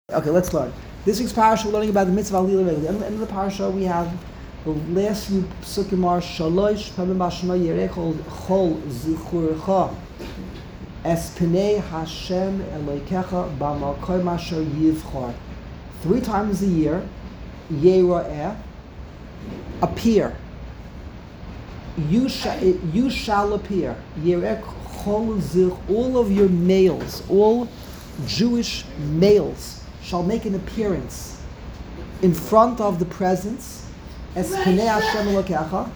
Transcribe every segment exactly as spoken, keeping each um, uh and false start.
Okay, let's learn. This week's parasha we're learning about the mitzvah alila regel. At the end of the parasha we have the last few psukim are shalosh pamim b'shana yerechol chol zichurcha es pnei Hashem Elokecha b'makom asher yivchar. Three times a year, yera'eh, appear. You shall you shall appear. Yerech chol zich, all of your males, all Jewish males shall make an appearance in front of the presence as Pnei Hashem Elokecha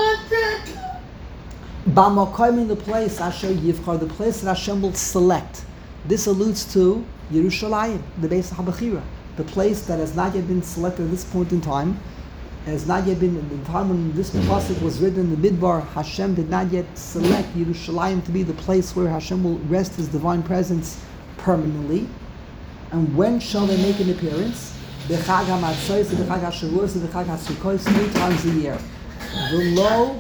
b'makom, in the place Asher Yivchar, the place that Hashem will select. This alludes to Yerushalayim, the base of Habachira, the place that has not yet been selected at this point in time. Has not yet been, in the time when this pasuk was written in the Midbar, Hashem did not yet select Yerushalayim to be the place where Hashem will rest His divine presence permanently. And when shall they make an appearance? The Chag HaMatzos, the Chag HaShavuos, the Chag HaSukkos, three times a year. V'lo,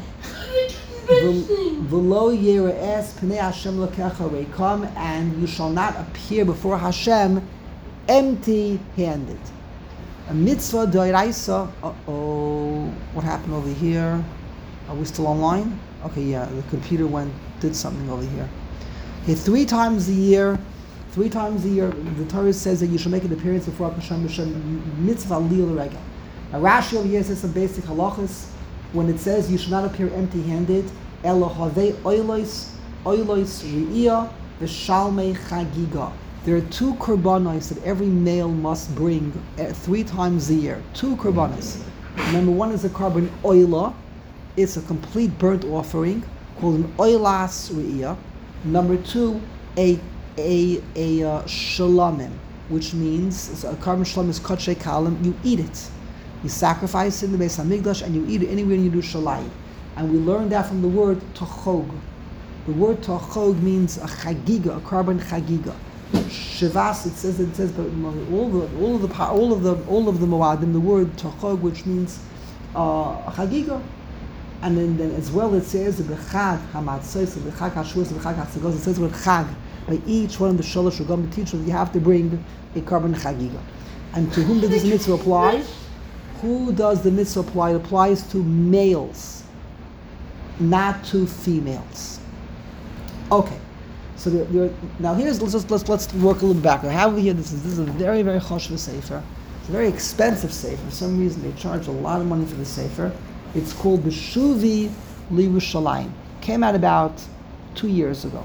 v'lo yera'es pnei Hashem Elokecha reikam, and you shall not appear before Hashem empty-handed. A mitzvah d'oraisa. Uh-oh, what happened over here? Are we still online? Okay, yeah, the computer went, did something over here. Okay, three times a year, three times a year, the Torah says that you should make an appearance before Hashem, mitzvah lil regel. Now Rashi over here says some basic halachas. When it says you should not appear empty-handed, elo havei oilos, oilos re'iyah, v'shalmei chagiga. There are two korbanos that every male must bring three times a year. Two korbanos. Number one is a korban oila. It's a complete burnt offering called an oilas re'iyah. Number two, a a a uh, shalamim, which means a korban shalam is kotche kalim. You eat it. You sacrifice it in the Beis Hamikdash and you eat it anywhere you do shalai. And we learned that from the word tochog. The word tochog means a chagiga, a korban chagiga. Shivas, it says it says, but all the all of the all of the all of the moadim, the word tochog, which means uh, chagiga, and then, then as well it says the chag hamatzos, the chag hashuos, the chag hatzagos. It says the word chag. By each one of the shalosh regam teachers, you have to bring a korban chagiga. And to whom does this mitzvah apply? Who does the mitzvah apply? It applies to males, not to females. Okay. So there, there, now here's let's just let's let's work a little bit back. I have over here this is this is a very very choshev sefer. It's a very expensive sefer. For some reason they charge a lot of money for the sefer. It's called Beshuvi L'Yerushalayim. Came out about two years ago.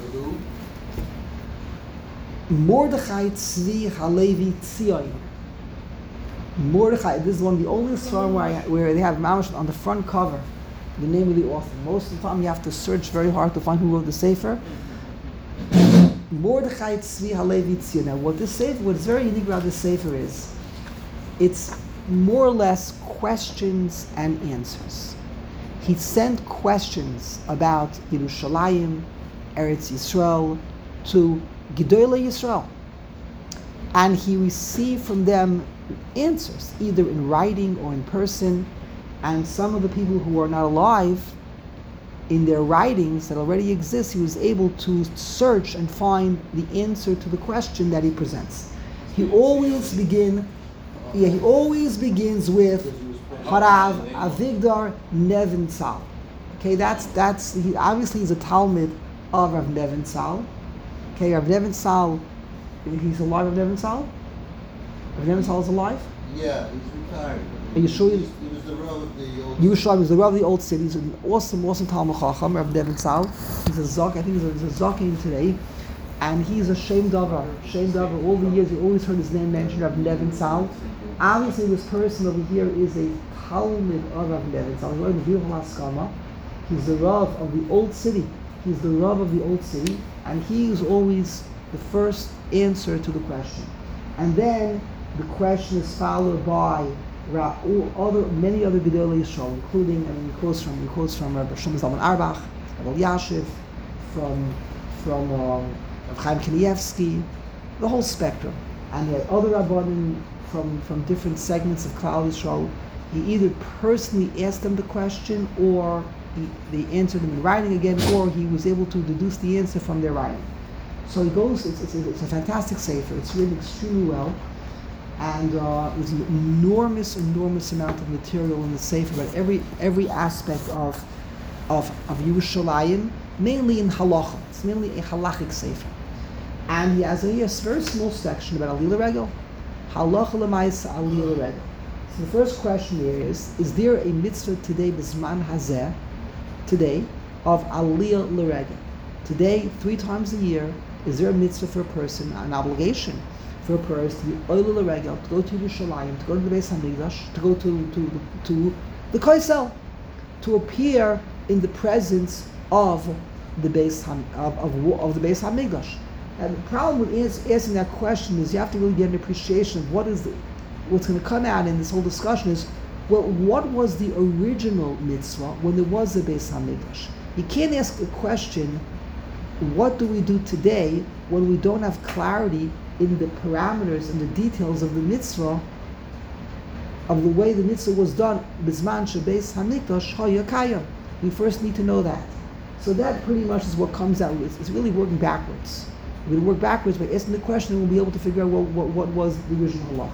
Mordechai Tzvi Halevi Tzion. Mordechai. This is one of the only songs where I, where they have mamash on the front cover the name of the author. Most of the time you have to search very hard to find who wrote the sefer. Mordechai Tzvi Halevi Tzion. Now, what this sefer, what's very unique about this sefer is, it's more or less questions and answers. He sent questions about Yerushalayim, Eretz Yisrael, to Gedolei Yisrael, and he received from them answers, either in writing or in person. And some of the people who are not alive, in their writings that already exist, he was able to search and find the answer to the question that he presents. He always begin, yeah, he always begins with Harav Avigdor Nevintzal. Okay, that's that's he obviously he's a Talmud of Rav Nevintzal. Okay, Rav Nevintzal, he's alive. Rav Nevintzal. Rav Nevintzal is alive. Yeah, he's retired. Are you sure? He was, he was the Rav of the old Yerushalayim was the Rav of the old city. He's an awesome, awesome Talmud Chacham, Rav Nevintzal. He's a Zok, I think he's a, he's a Zokim today. And he's a Shem Davar. Shem Davar, all the years you always heard his name mentioned, Rav Nevintzal. Obviously this person over here is a Talmud of Rav Nevintzal. He's the beautiful Haskama. He's the Rav of the old city. He's the Rav of the old city. And he is always the first answer to the question. And then the question is followed by all other, many other Gedolei Yisrael, including, I mean, he quotes from, he quotes from Rabbi Shlomo Zalman Auerbach, Rabbi Yashiv, from from um, Chaim Kanievsky, the whole spectrum. And he had other Rabbanim from, from different segments of Klal Yisrael. He either personally asked them the question, or he, they answered them in writing again, or he was able to deduce the answer from their writing. So he goes, it's, it's, it's a fantastic sefer, it's written extremely well, and uh, there's an enormous, enormous amount of material in the sefer about every every aspect of of, of Yerushalayim, mainly in halacha. It's mainly a halachic sefer. And he has a, he has a very small section about Aliyah Regel, halacha l'maisa Aliyah Regel. So the first question here is, is there a mitzvah today, Bisman Hazeh, today, of Aliyah L'Regel? Today, three times a year, is there a mitzvah for a person, an obligation for a person to be Oila L'Regel, to go to Yerushalayim, to go to the Beis HaMikdash, to go to, to, to the Koisel, to appear in the presence of the Beis Ham, of, of, of the Beis HaMikdash? And the problem with ans- answering that question is you have to really get an appreciation of what is the, what's going to come out in this whole discussion is, well, what was the original mitzvah when there was a Beis HaMikdash? You can't ask a question, what do we do today when we don't have clarity in the parameters and the details of the mitzvah, of the way the mitzvah was done, Bizman Shebeis HaMikdash Haya Kayam. We first need to know that. So that pretty much is what comes out. It's, it's really working backwards. We're going to work backwards by asking the question, and we'll be able to figure out what, what, what was the original halach.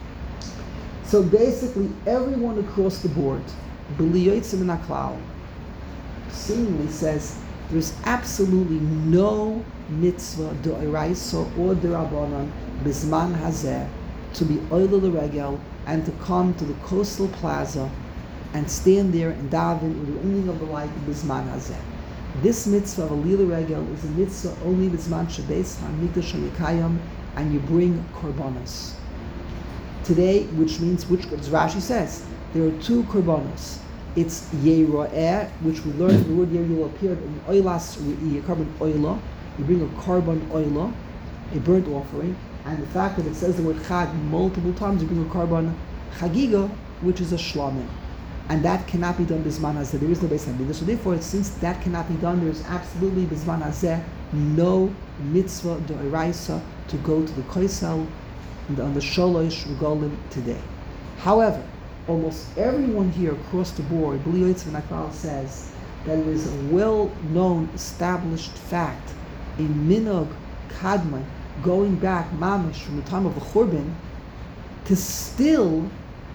So basically, everyone across the board, B'li Yotzei Min HaKlal, seemingly says there's absolutely no mitzvah d'oraisa or d'Rabbanan Bisman Hazeh to be Oila L'Regel and to come to the coastal plaza and stand there and daven with the ending of the light Bisman Hazeh. This mitzvah of Aliyah L'Regel is a mitzvah only Bisman Shebeis HaMikdash HaYikayim, and you bring korbanos. Today, which means, which as Rashi says, there are two korbanos. It's Yero'eh, which we learned the word Yero'eh will appear in Oilas Re'eh, a carbon oila. You bring a carbon oila, a burnt offering, and the fact that it says the word Chag multiple times, you bring a carbon Chagiga, which is a shlamim. And that cannot be done Bisman Hazeh. There is no Beis HaMikdash. So therefore, since that cannot be done, there is absolutely Bisman Hazeh no mitzvah d'oraisa to go to the Koisel on the Sholosh Regalim today. However, almost everyone here across the board, B'li Yotzei Min HaKlal, says that it is a well-known, established fact in Minog Kadmon, going back mamish from the time of the Churban, to still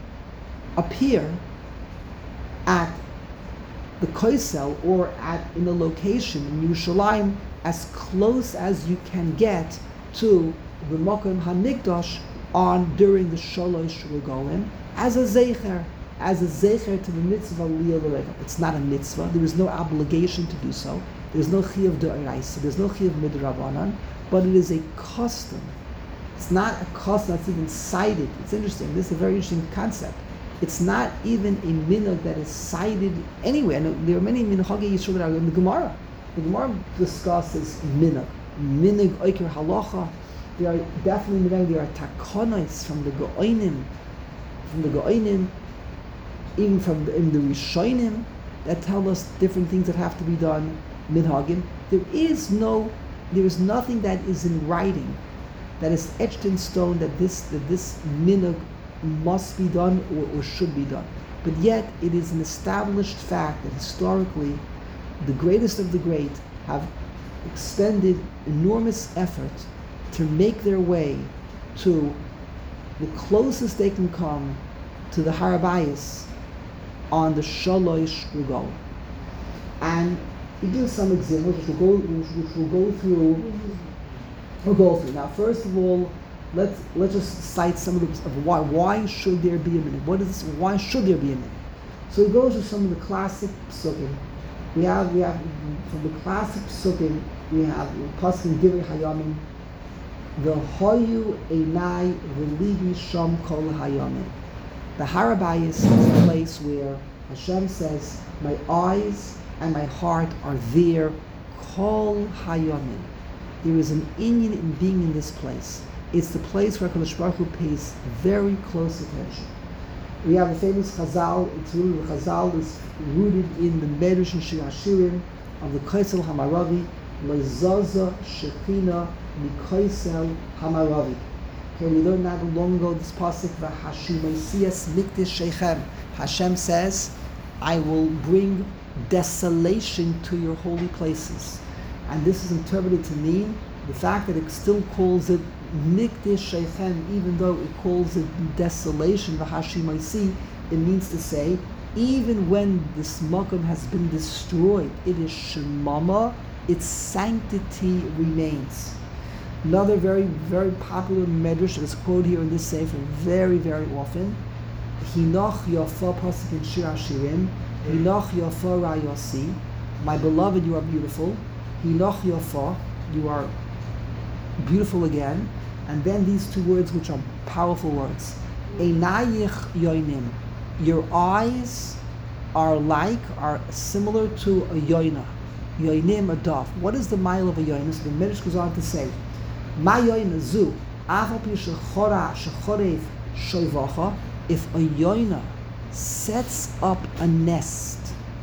appear at the Koisel or at in a location in Yerushalayim as close as you can get to the Mokum HaMikdash on during the Sholosh Regalim as a zecher, as a zecher to the mitzvah Aliyah L'Regel. It's not a mitzvah. There is no obligation to do so. There's no chiyuv d'oraisa. There's no chiyuv midrabanan. But it is a custom. It's not a custom that's even cited. It's interesting. This is a very interesting concept. It's not even a minhag that is cited anywhere. And there are many minhagei Yisrael that are in the Gemara. The Gemara discusses minhag, minhag oiker halacha. There are definitely minhag. There are takonos from the Go'onim, from the Go'onim, even from the, in the Rishonim that tell us different things that have to be done. Minhagim. There is no, there is nothing that is in writing, that is etched in stone that this that this minhag must be done or, or should be done. But yet it is an established fact that historically the greatest of the great have expended enormous effort to make their way to the closest they can come to the Har HaBayis on the Sholosh Regalim. And he gives some examples which we'll go, which, which we'll go through. We'll go through. Now, first of all, let's let's just cite some of the of why why should there be a minhag? What is this? Why should there be a minhag? So he goes to some of the classic psukim. We have we have from the classic psukim we have Pasuk Divrei Hayamim, the Hoyu Einai V'Libi Sham Kol Hayamim. The Har HaBayis is a place where Hashem says, "My eyes and my heart are there, Kol Hayamim." There is an inyan in being in this place. It's the place where HaKadosh Baruch Hu pays very close attention. We have the famous Chazal. It's rooted, the Chazal is rooted in the Medrash and Shir Hashirim of the Koisel Hamaravi, Lezaza Shechina Mikoisel Hamaravi. Okay, we learned not long ago this pasuk, V'Hashimoisias Mikdash Sheichem. Hashem says, "I will bring desolation to your holy places," and this is interpreted to mean the fact that it still calls it Mikdash Sheichem, even though it calls it desolation, V'hashimaisi, it means to say, even when this makom has been destroyed, it is shemama, its sanctity remains. Another very, very popular medrash that is quoted here in this sefer very, very often. Hinoch yafa pasuk in Shir Hashirim. Hinoch yafa rayasi. My beloved, you are beautiful. Hinoch yafa, you are beautiful again. And then these two words, which are powerful words. Einayich yoinim. Your eyes are like, are similar to a yoina. Yoinim, a dove. What is the mile of a yoina? So the Medrash goes on to say, Ma yoina zu, afal pi shechora, shechorev, shoivacha. If a yoina sets up a nest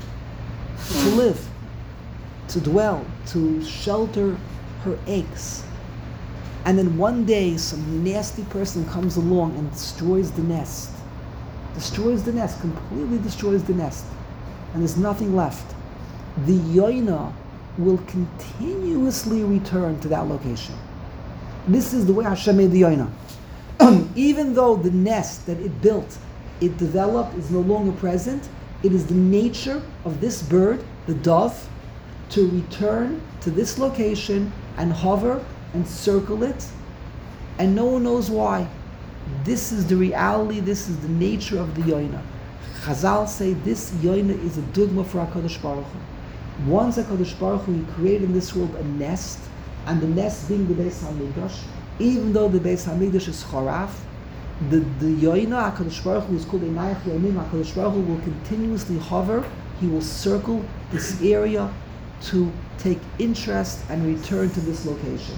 to live, to dwell, to shelter her eggs, and then one day some nasty person comes along and destroys the nest, destroys the nest, completely destroys the nest, and there's nothing left, the yoina will continuously return to that location. This is the way Hashem made the yoina. Even though the nest that it built, it developed, is no longer present, it is the nature of this bird, the dove, to return to this location and hover and circle it, and no one knows why. This is the reality, this is the nature of the yoina. Chazal say this yoina is a dugma for HaKadosh Baruch Hu. Once HaKadosh Baruch Hu, He created in this world a nest, and the nest being the Beis HaMikdash, even though the Beis HaMikdash is Choraf, the, the yoina, HaKadosh Baruch Hu, is called Einayich Yoinim. HaKadosh Baruch Hu will continuously hover, He will circle this area to take interest and return to this location.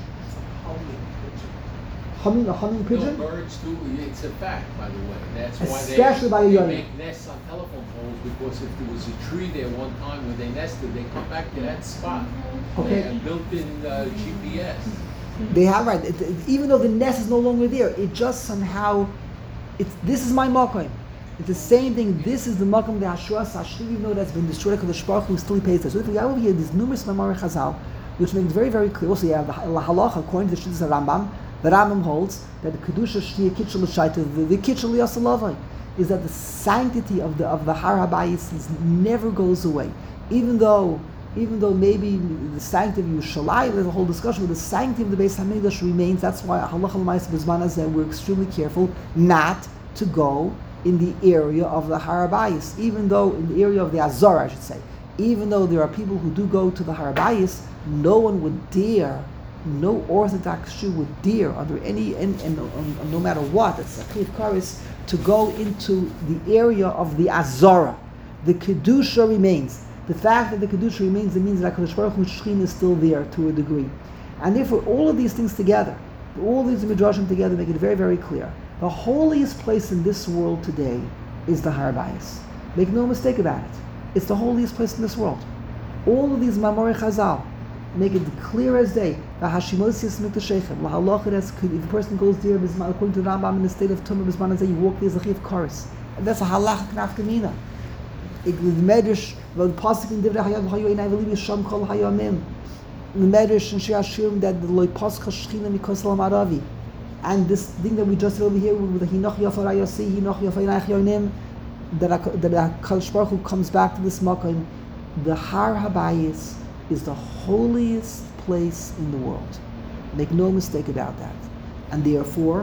Humming, a humming pigeon? No, birds do. It's a fact, by the way. That's why Especially they, by a they young. make nests on telephone poles, because if there was a tree there one time when they nested, they come back to that spot. Okay. They have built-in uh, G P S. They have right. It, it, even though the nest is no longer there, it just somehow, it's this is my makom. It's the same thing. This is the makom that Hashua Sashli, even though that's been destroyed, because the Baruch Hu still pays us. So if we have over here these numerous Mamar Chazal, which makes very, very clear. Also, you have the halacha according to the Shittas Rambam. The Rambam holds that the kedusha shtiya kitchel l'shaita, the, the kitchel liyasalavai, is that the sanctity of the of the Har Habayis is, never goes away, even though even though maybe the sanctity of Yerushalayim, there's a whole discussion, but the sanctity of the Beis Hamikdash remains. That's why halacha l'maisa b'zman hazeh we're extremely careful not to go in the area of the Har Habayis, even though in the area of the Azor, I should say, even though there are people who do go to the Har Habayis, no one would dare. No Orthodox Jew would dare, under any, and, and, and no matter what, it's a Chiv Karis, to go into the area of the Azora. The Kedusha remains. The fact that the Kedusha remains, it means that HaKadosh Baruch Hu's Shekhinah is still there to a degree. And therefore, all of these things together, all these Midrashim together make it very, very clear. The holiest place in this world today is the Har Habayis. Make no mistake about it. It's the holiest place in this world. All of these Mamorei Chazal make it clear as day. The Hashimosius Mikdash Sheichem, La Halacha, if a person goes there, according to the Rambam, in the state of Tumah, Bisman, you walk there as a Chiv Karis. And that's a halacha knafkamina. The Medrash, the Pasuk in Divrei Hayav Hayu Einai V'Li Yisham Kol Hayamim. The Medrash in Shir Hashirim that the Loi Pascha Shechina Mikos Elam Aravi. And this thing that we just read over here with the Hinoch Yafa Rayasi, Hinoch Yafa Einai Yonim, that HaKadosh Baruch Hu comes back to this makom. The Har Habayis is the holiest place in the world. Make no mistake about that. And therefore,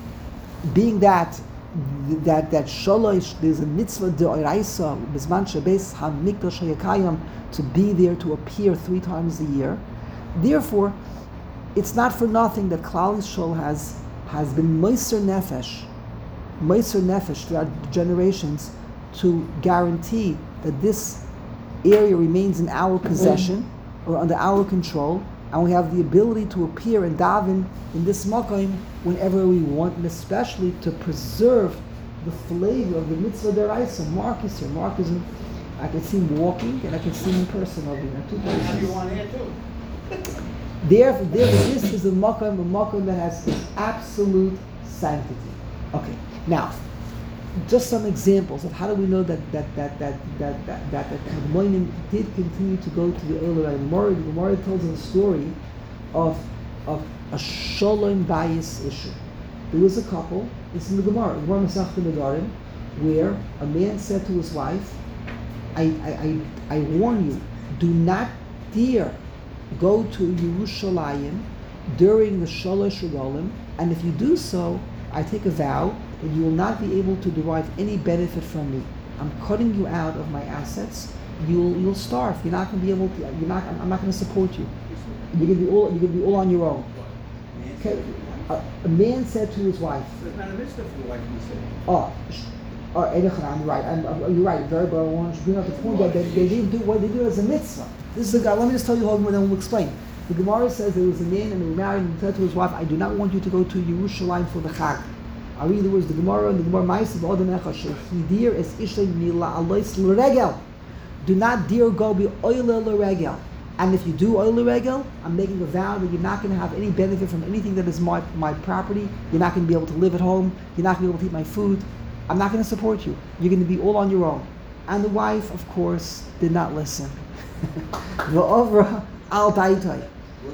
being that that that shalosh, there's a mitzvah de'oraisa b'zman shebeis hamikdash hayakayim to be there, to appear three times a year. Therefore, it's not for nothing that Klal Yisrael has has been meiser nefesh, meiser nefesh throughout generations to guarantee that this area remains in our possession or under our control, and we have the ability to appear and daven in this makom whenever we want, and especially to preserve the flavor of the mitzvah deraisa. Mark is here. Mark is in, I can see him walking, and I can see him in person over here. Two places. Have you one here too? Therefore, therefore, this is a makom, a makom that has absolute sanctity. Okay, now, just some examples of how do we know that that that that that that that, that the Moinim did continue to go to the earlier. The Gemara, the Gemara tells us a story of of a shalom bayis issue. There was a couple, it's in the Gemara, Gemara Masechta Nedarim, where a man said to his wife, I, I, I, I warn you, do not dare go to Yerushalayim during the Shalosh Regalim, and if you do so, I take a vow that you will not be able to derive any benefit from me. I'm cutting you out of my assets. You'll you'll starve. You're not going to be able to. You're not. I'm not going to support you. You're going to be all. You're going to be all on your own. Okay. A, a man said to his wife. So it's not a mitzvah for the wife to say. Oh, sh- oh, Eidechon, I'm right. I'm, I'm, you're right. Very, but I want to bring up the point that they, they didn't do what they do as a mitzvah. This is the guy. Let me just tell you how, then we'll explain. The Gemara says there was a man and he was married and he said to his wife, I do not want you to go to Yerushalayim for the Chag. I read the words, the Gemara, and the Gemara Ma'aseh b'Adam Echad shehidir es ishay mila alois l'regel. Do not dare go be oile l'regel. And if you do oile l'regel, I'm making a vow that you're not going to have any benefit from anything that is my, my property. You're not going to be able to live at home. You're not going to be able to eat my food. I'm not going to support you. You're going to be all on your own. And the wife, of course, did not listen. V'ovra al daitai.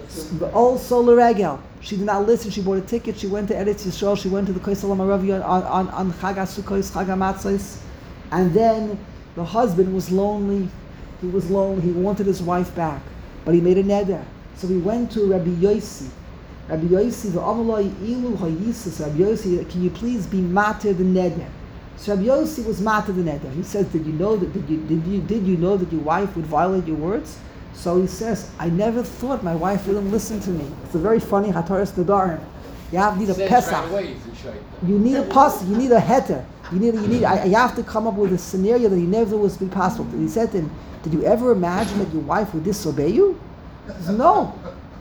Also l'regel. She did not listen. She bought a ticket. She went to Eretz Yisrael. She went to the Kosel Maravi on on on Chag HaSukkos, Chag HaMatzos, and then the husband was lonely. He was lonely. He wanted his wife back, but he made a neder. So he went to Rabbi Yossi. Rabbi Yossi, the Amalai Ilu Hayisus. Rabbi Yossi, can you please be mater the neder? So Rabbi Yossi was mater the neder. He says, did you know that did you did you did you know that your wife would violate your words? So he says, I never thought my wife wouldn't listen to me. It's a very funny Hataras Nedarim. You have need a Pesach. You need a pas. You need a heter. You need. You need. I, you have to come up with a scenario that he never was be possible. He said to him, did you ever imagine that your wife would disobey you? He says, no.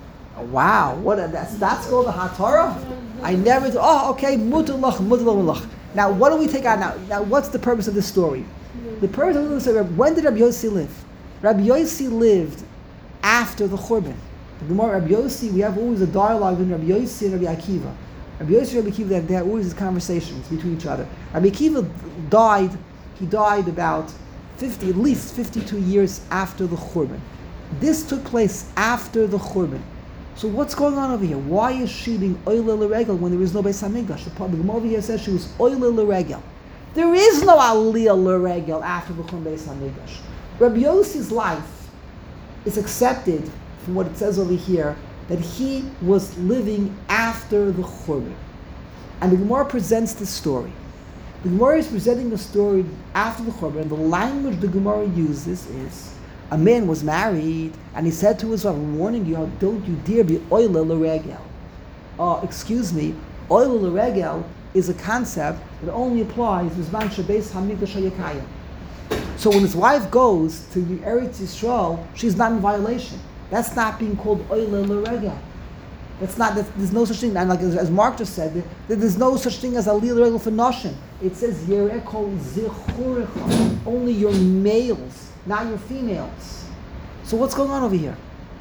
Wow. What? A, that's that's called a Hatorah. I never. Oh, okay. Mutalach, mutalach. Now, what do we take out now? Now, what's the purpose of this story? The purpose of this story. When did Rabbi Yossi live? Rabbi Yossi lived after the Churban. The Gemara, Rabbi Yossi, we have always a dialogue between Rabbi Yossi and Rabbi Akiva. Rabbi Yossi and Rabbi Akiva, they had always these conversations between each other. Rabbi Akiva died, he died about fifty, at least fifty-two years after the Churban. This took place after the Churban. So what's going on over here? Why is she being oile l'regel when there is no Beis HaMikdash? The Gemara over here says she was oile l'regel. There is no aliyah l'regel after the Churban Beis HaMikdash. Rabbi Yossi's life is accepted from what it says over here that he was living after the Churban. And the Gemara presents this story. The Gemara is presenting the story after the Churban, and the language the Gemara uses is, a man was married, and he said to his wife, I'm warning you, don't you dare be oile l'regel. Uh, excuse me, oile l'regel is a concept that only applies to Zman Shebeis HaMikdash HaYekayim. So when his wife goes to the Eretz Yisrael, she's not in violation. That's not being called oile l'regel. That's not. That's, there's no such thing. And like as, as Mark just said, that there's no such thing as aliyah l'regel for noshim. It says yerekol zichurecha. Only your males, not your females. So what's going on over here?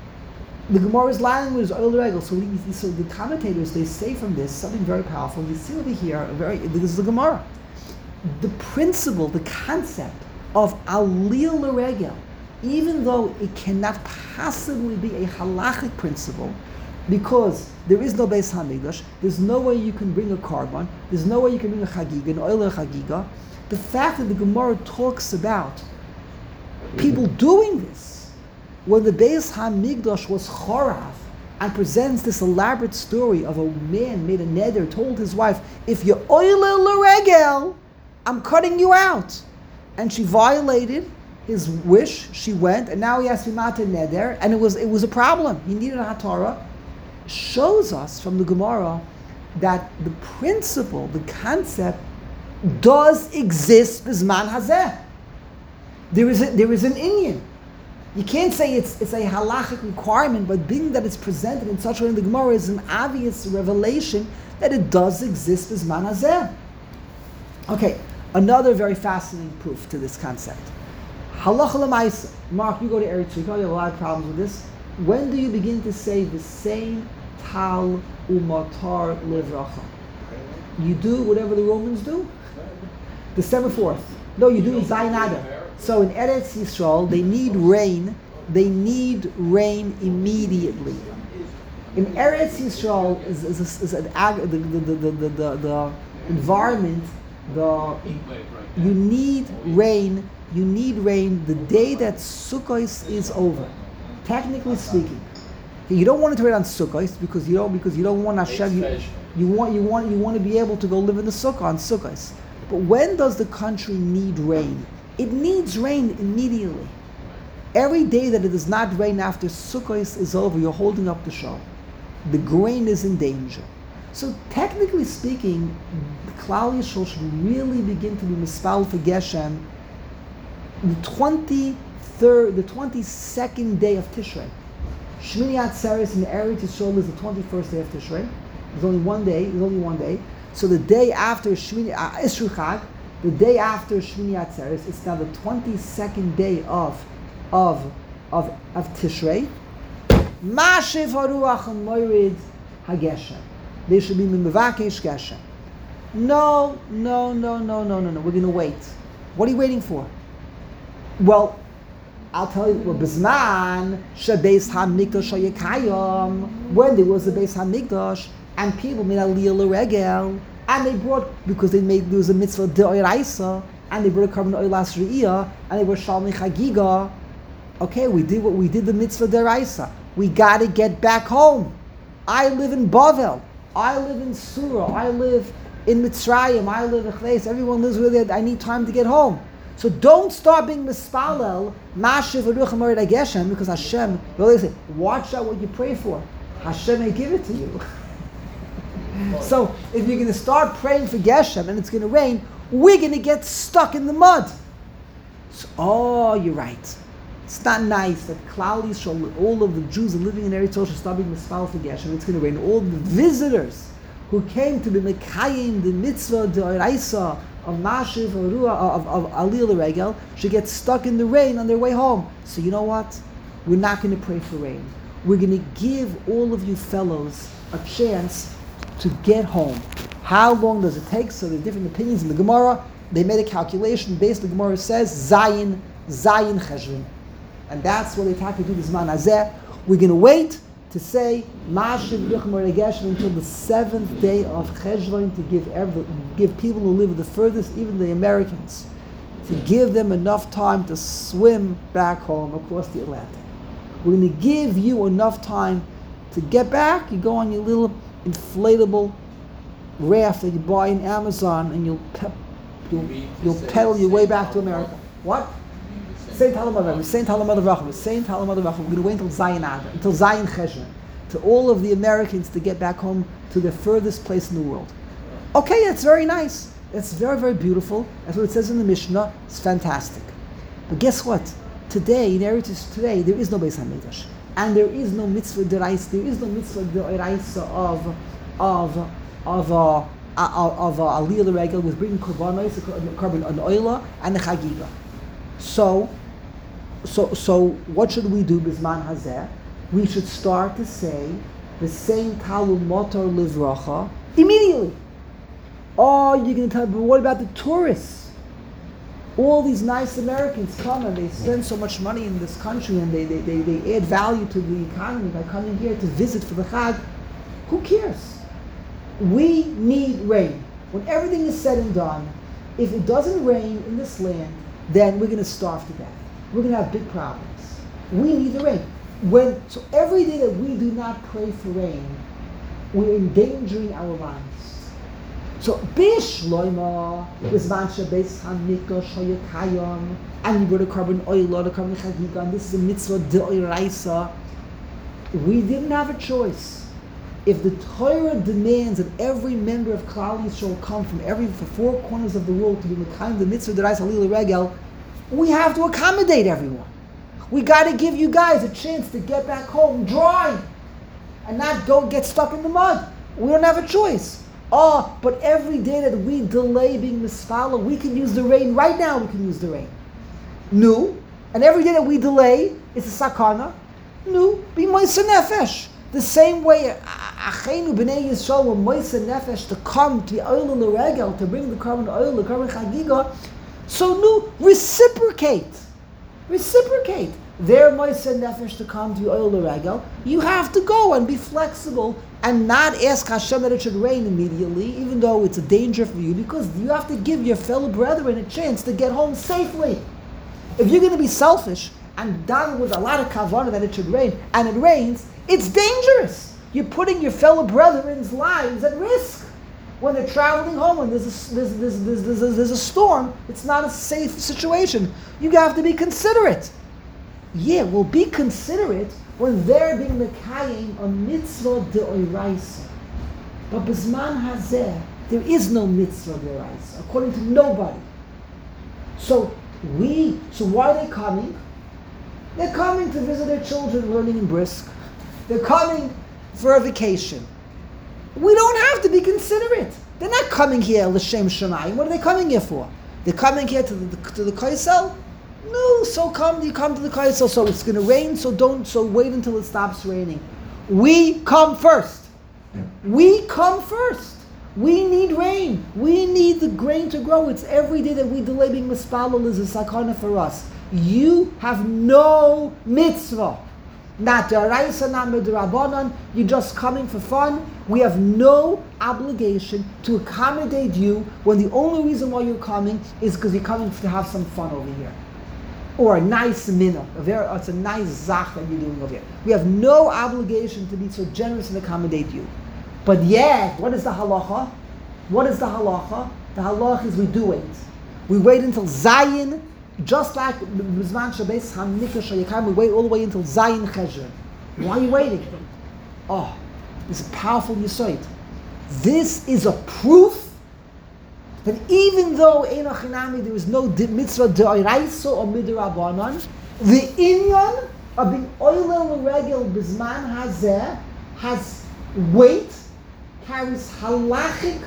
The Gemara's language is oile l'regel. So, we, so the commentators, they say from this something very powerful. We see over here a very. This is the Gemara. The principle, the concept of aliyah l'regel, even though it cannot possibly be a halachic principle, because there is no Beis HaMikdash, there's no way you can bring a carbon, there's no way you can bring a chagiga, an oil chagiga. The fact that the Gemara talks about people doing this, when the Beis HaMikdash was chorav, and presents this elaborate story of a man made a neder, told his wife, if you're oile l'regel, I'm cutting you out. And she violated his wish. She went, and now he has to be mata neder, and it was it was a problem. He needed a haTorah. Shows us from the Gemara that the principle, the concept, does exist b'zman hazeh. There is a, there is an inyan. You can't say it's it's a halachic requirement, but being that it's presented in such a way in the Gemara is an obvious revelation that it does exist b'zman hazeh. Okay. Another very fascinating proof to this concept. Halacha l'maisa. Mark, you go to Eretz Yisrael, you have a lot of problems with this. When do you begin to say the same tal umatar livracha? You do whatever the Romans do? December fourth. No, you do Zayin Adar. So in Eretz Yisrael, they need rain. They need rain immediately. In Eretz Yisrael is, is, is, is an ag- the, the, the, the, the, the, the environment, the you need rain, you need rain the day that Sukkot is over. Technically speaking. You don't want it to rain on Sukkot because you don't because you don't want Hashem you, you want you want you want to be able to go live in the Sukkah on Sukkot. But when does the country need rain? It needs rain immediately. Every day that it does not rain after Sukkot is over, you're holding up the show. The grain is in danger. So technically speaking, Klal Yisrael should really begin to be mispal for Geshem the twenty-third, the twenty-second day of Tishrei. Shmini Atzeres in Eretz Yisrael is the twenty-first day of Tishrei. There's only one day. There's only one day. So the day after Shmini uh, Isru Chag, the day after Shmini Atzeres, it's now the twenty-second day of of of of Tishrei. Mashiv haruach moirid hageshem. They should be mivakesh geshem. No, no, no, no, no, no, no. We're going to wait. What are you waiting for? Well, I'll tell you. Well, Bisman shebeis hamikdash hayekayom. When there was a beis hamikdash and people made aliyah l'regel, and they brought because they made there was a mitzvah de'oraisa, and they brought a carbon oilas re'iyah, and they were shalmi chagiga. Okay, we did what we did the mitzvah de'oraisa. We got to get back home. I live in Bavel. I live in Surah. I live in Mitzrayim. I live in Chleis. Everyone lives where they I need time to get home. So don't start being mispalel, mashiv v'ruach morid hageshem, because Hashem, really say, watch out what you pray for. Hashem may give it to you. So if you're going to start praying for Geshem and it's going to rain, we're going to get stuck in the mud. So, oh, you're right. It's not nice that Klal Yisrael, all of the Jews are living in Eretz Yisrael, should start being mispal for Geshem. It's going to rain. All the visitors who came to be mekayim the mitzvah d'oraisa of Mashiv or Ruah of, of Aliyah L'Regel should get stuck in the rain on their way home. So you know what? We're not going to pray for rain. We're going to give all of you fellows a chance to get home. How long does it take? So there are different opinions in the Gemara. They made a calculation based the Gemara says Zayin, Zayin Cheshvan. And that's what they talk to do this man Hazeh. We're going to wait to say Mashiv Yuchmar Regesh until the seventh day of Cheshvan to give every, give people who live the furthest, even the Americans, to give them enough time to swim back home across the Atlantic. We're going to give you enough time to get back. You go on your little inflatable raft that you buy in Amazon, and you'll pe- you'll, you'll pedal your way back to America. What? Saint Halamad Saint Halamad Racham, Saint Halamad Racham. We're going to wait until Zayin Adar, until Zayin Cheshvan, to all of the Americans to get back home to the furthest place in the world. Okay, that's very nice. That's very, very beautiful. That's what it says in the Mishnah. It's fantastic. But guess what? Today, in Eretz, today, there is no Beis HaMikdash. And there is no mitzvah derais, there is no mitzvah deiraisa of, of, of, uh, of, of uh, Aliyah L'Regel with bringing korbanos, carbon an oila, and the chagiga. So, so, so, what should we do, Bisman Hazeh? We should start to say the same Talul Motor Livracha immediately. Oh, you're going to tell me, but what about the tourists? All these nice Americans come and they spend so much money in this country and they, they, they, they add value to the economy by coming here to visit for the Chag. Who cares? We need rain. When everything is said and done, if it doesn't rain in this land, then we're going to starve to death. We're going to have big problems. We need the rain. When, so every day that we do not pray for rain, we're endangering our lives. So, Bishloima, Bizman Shabbos Hamikdash Hayakayam, and you go to carbon oil, the carbon chagiga, and this is a mitzvah de'oraisa. We didn't have a choice. If the Torah demands that every member of Klal Yisrael come from every from four corners of the world to be mekayim the mitzvah de'oraisa Aliyah L'Regel, we have to accommodate everyone. We got to give you guys a chance to get back home dry, and not go get stuck in the mud. We don't have a choice. Oh, but every day that we delay being mispala, we can use the rain. Right now we can use the rain. No. And every day that we delay, it's a sakana. No. Be moisa nefesh. The same way, Achenu b'nei Yisrael were moisa nefesh to come to the oil and the regel, to bring the carbon oil, the carbon chagiga. So no, reciprocate. Reciprocate. Their moiseh nefesh to come to oil regel. You have to go and be flexible and not ask Hashem that it should rain immediately, even though it's a danger for you, because you have to give your fellow brethren a chance to get home safely. If you're going to be selfish and done with a lot of kavanah that it should rain, and it rains, it's dangerous. You're putting your fellow brethren's lives at risk. When they're traveling home and there's a, there's, there's, there's, there's, there's a storm, it's not a safe situation. You have to be considerate. Yeah, well, be considerate when they're being mekayim a mitzvah de'oraisa. But b'zman hazeh, there is no mitzvah de'oraisa, according to nobody. So we, so why are they coming? They're coming to visit their children learning in Brisk. They're coming for a vacation. We don't have to be considerate. They're not coming here l'shem shamayim. What are they coming here for? They're coming here to the to the kaisel. No, so come you come to the kaisel. So it's going to rain. So don't. So wait until it stops raining. We come first. We come first. We need rain. We need the grain to grow. It's every day that we delay being mispalel is a sakana for us. You have no mitzvah. Not deraisa, not midrabanan. You're just coming for fun. We have no obligation to accommodate you when the only reason why you're coming is because you're coming to have some fun over here. Or a nice minna. A very, it's a nice zach that you're doing over here. We have no obligation to be so generous and accommodate you. But yet, what is the halacha? What is the halacha? The halacha is we do wait. We wait until Zayin, just like Bizman Shabbos Hamnika Shayakam, we wait all the way until Zayin Chesher. Why are you waiting? Oh, it's a powerful yesod. This is a proof that even though Eino Chinami there is no mitzvah de'oraisa or midrabanan, the inyan of being oilel l'regel Bizman Hazeh has weight, carries halachic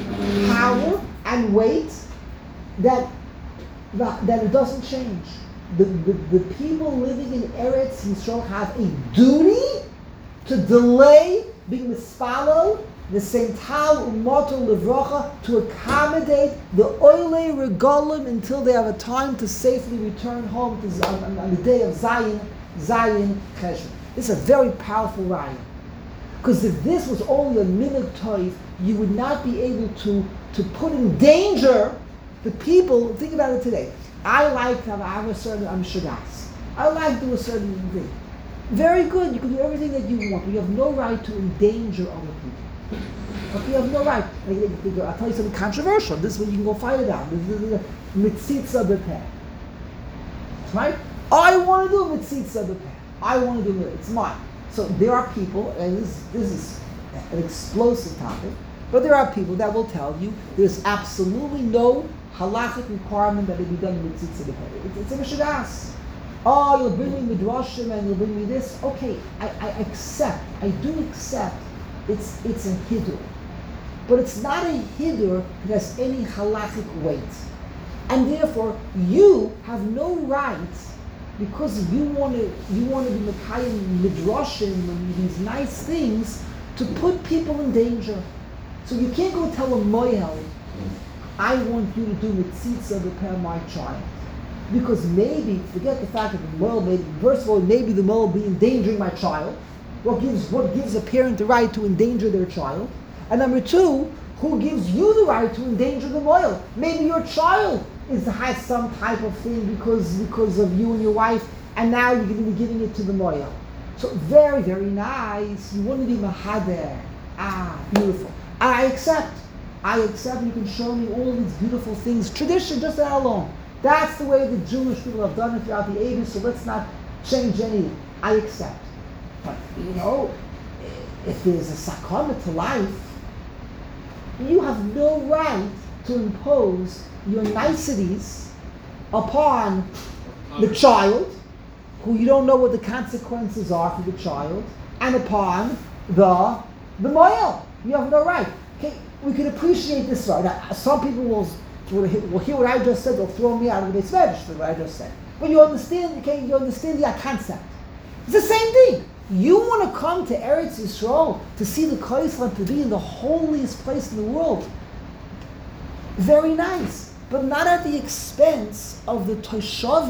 power and weight that that, that it doesn't change. The, the, the people living in Eretz Yisrael have a duty to delay being mispalo, the same tal umoto levrocha, to accommodate the oile regolim until they have a time to safely return home to, on, on the day of Zion, Zion Chesed. This is a very powerful raya. Because if this was only a minhag toif, you would not be able to, to put in danger the people. Think about it today. I like to have, I have a certain, I'm shagas. I like to do a certain thing. Very good, you can do everything that you want, but you have no right to endanger other people. Okay, you have no right. I'll tell you something controversial. This is where you can go fight it out. This is the mitzitza b'peh. Right? I want to do mitzitza b'peh. I want to do it. It's mine. So there are people, and this, this is an explosive topic, but there are people that will tell you there's absolutely no halachic requirement that it be done with mitzitza b'peh. It's, it's a mishagas. Oh, you'll bring me midrashim and you'll bring me this. Okay, I, I accept. I do accept. It's it's a hidur, but it's not a hidur that has any halachic weight, and therefore you have no right, because you want to you want to be mekayim midrashim and these nice things, to put people in danger. So you can't go tell a moyel, I want you to do mitzitza b'peh my child. Because maybe, forget the fact that the moyel, maybe, first of all, maybe the moyel will be endangering my child. What gives what gives a parent the right to endanger their child? And number two, who gives you the right to endanger the moyel? Maybe your child is has some type of thing because because of you and your wife, and now you're going to be giving it to the moyel. So very, very nice. You want to be mahader. Ah, beautiful. I accept. I accept. You can show me all these beautiful things. Tradition, just that alone. That's the way the Jewish people have done it throughout the ages, so let's not change anything. I accept. But, you know, if there's a sakana to life, you have no right to impose your niceties upon the child, who you don't know what the consequences are for the child, and upon the the moyel. You have no right. Okay, we can appreciate this right. Now, some people will will hear what I just said, they'll throw me out of the base register, what I just said. But you understand, okay, you understand the concept. It's the same thing. You want to come to Eretz Yisrael to see the Kaislan, to be in the holiest place in the world. Very nice. But not at the expense of the Toshavim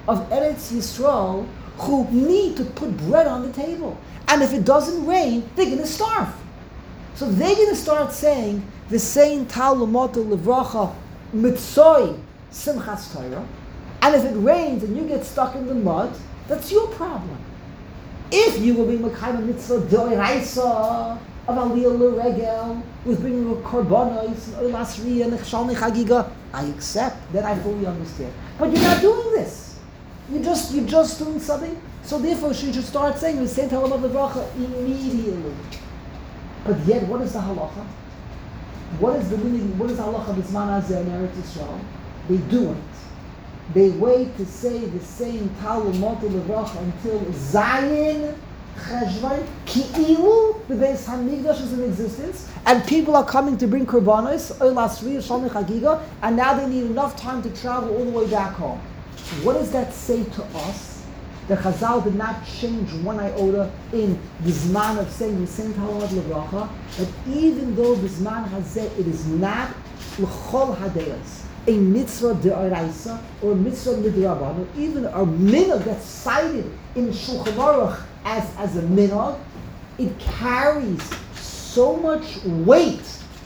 of Eretz Yisrael who need to put bread on the table. And if it doesn't rain, they're going to starve. So they're going to start saying, V'sein tal l'moto l'vracha mitzoi simchas Torah. And if it rains and you get stuck in the mud, that's your problem. If you will be Mekayim mitzvah d'oraisa of Aliyah l'regel, with bringing a korbanos, olasri and echalni chagiga, I accept, then I fully understand. But you're not doing this. You're just, you're just doing something. So therefore, you should start saying the same Talmud Levracha immediately. But yet, what is the halacha? What is the meaning? What is the halacha b'zman hazeh in Eretz Yisrael? They do it. They wait to say the same Talmud Levracha until Zayin Cheshvan Ki'ilu, the Beis Hamikdash is in existence, and people are coming to bring korbanos, olasri, shalmi chagiga, and now they need enough time to travel all the way back home. What does that say to us? The Chazal did not change one iota in the Zman of saying the same Talmud Levracha, but even though the Zman Hazeh, it is not l'chol hadeyas, a mitzvah de'oraisa or a mitzvah midrabanan, even a minhag that's cited in Shulchan Aruch as, as a minhag, it carries so much weight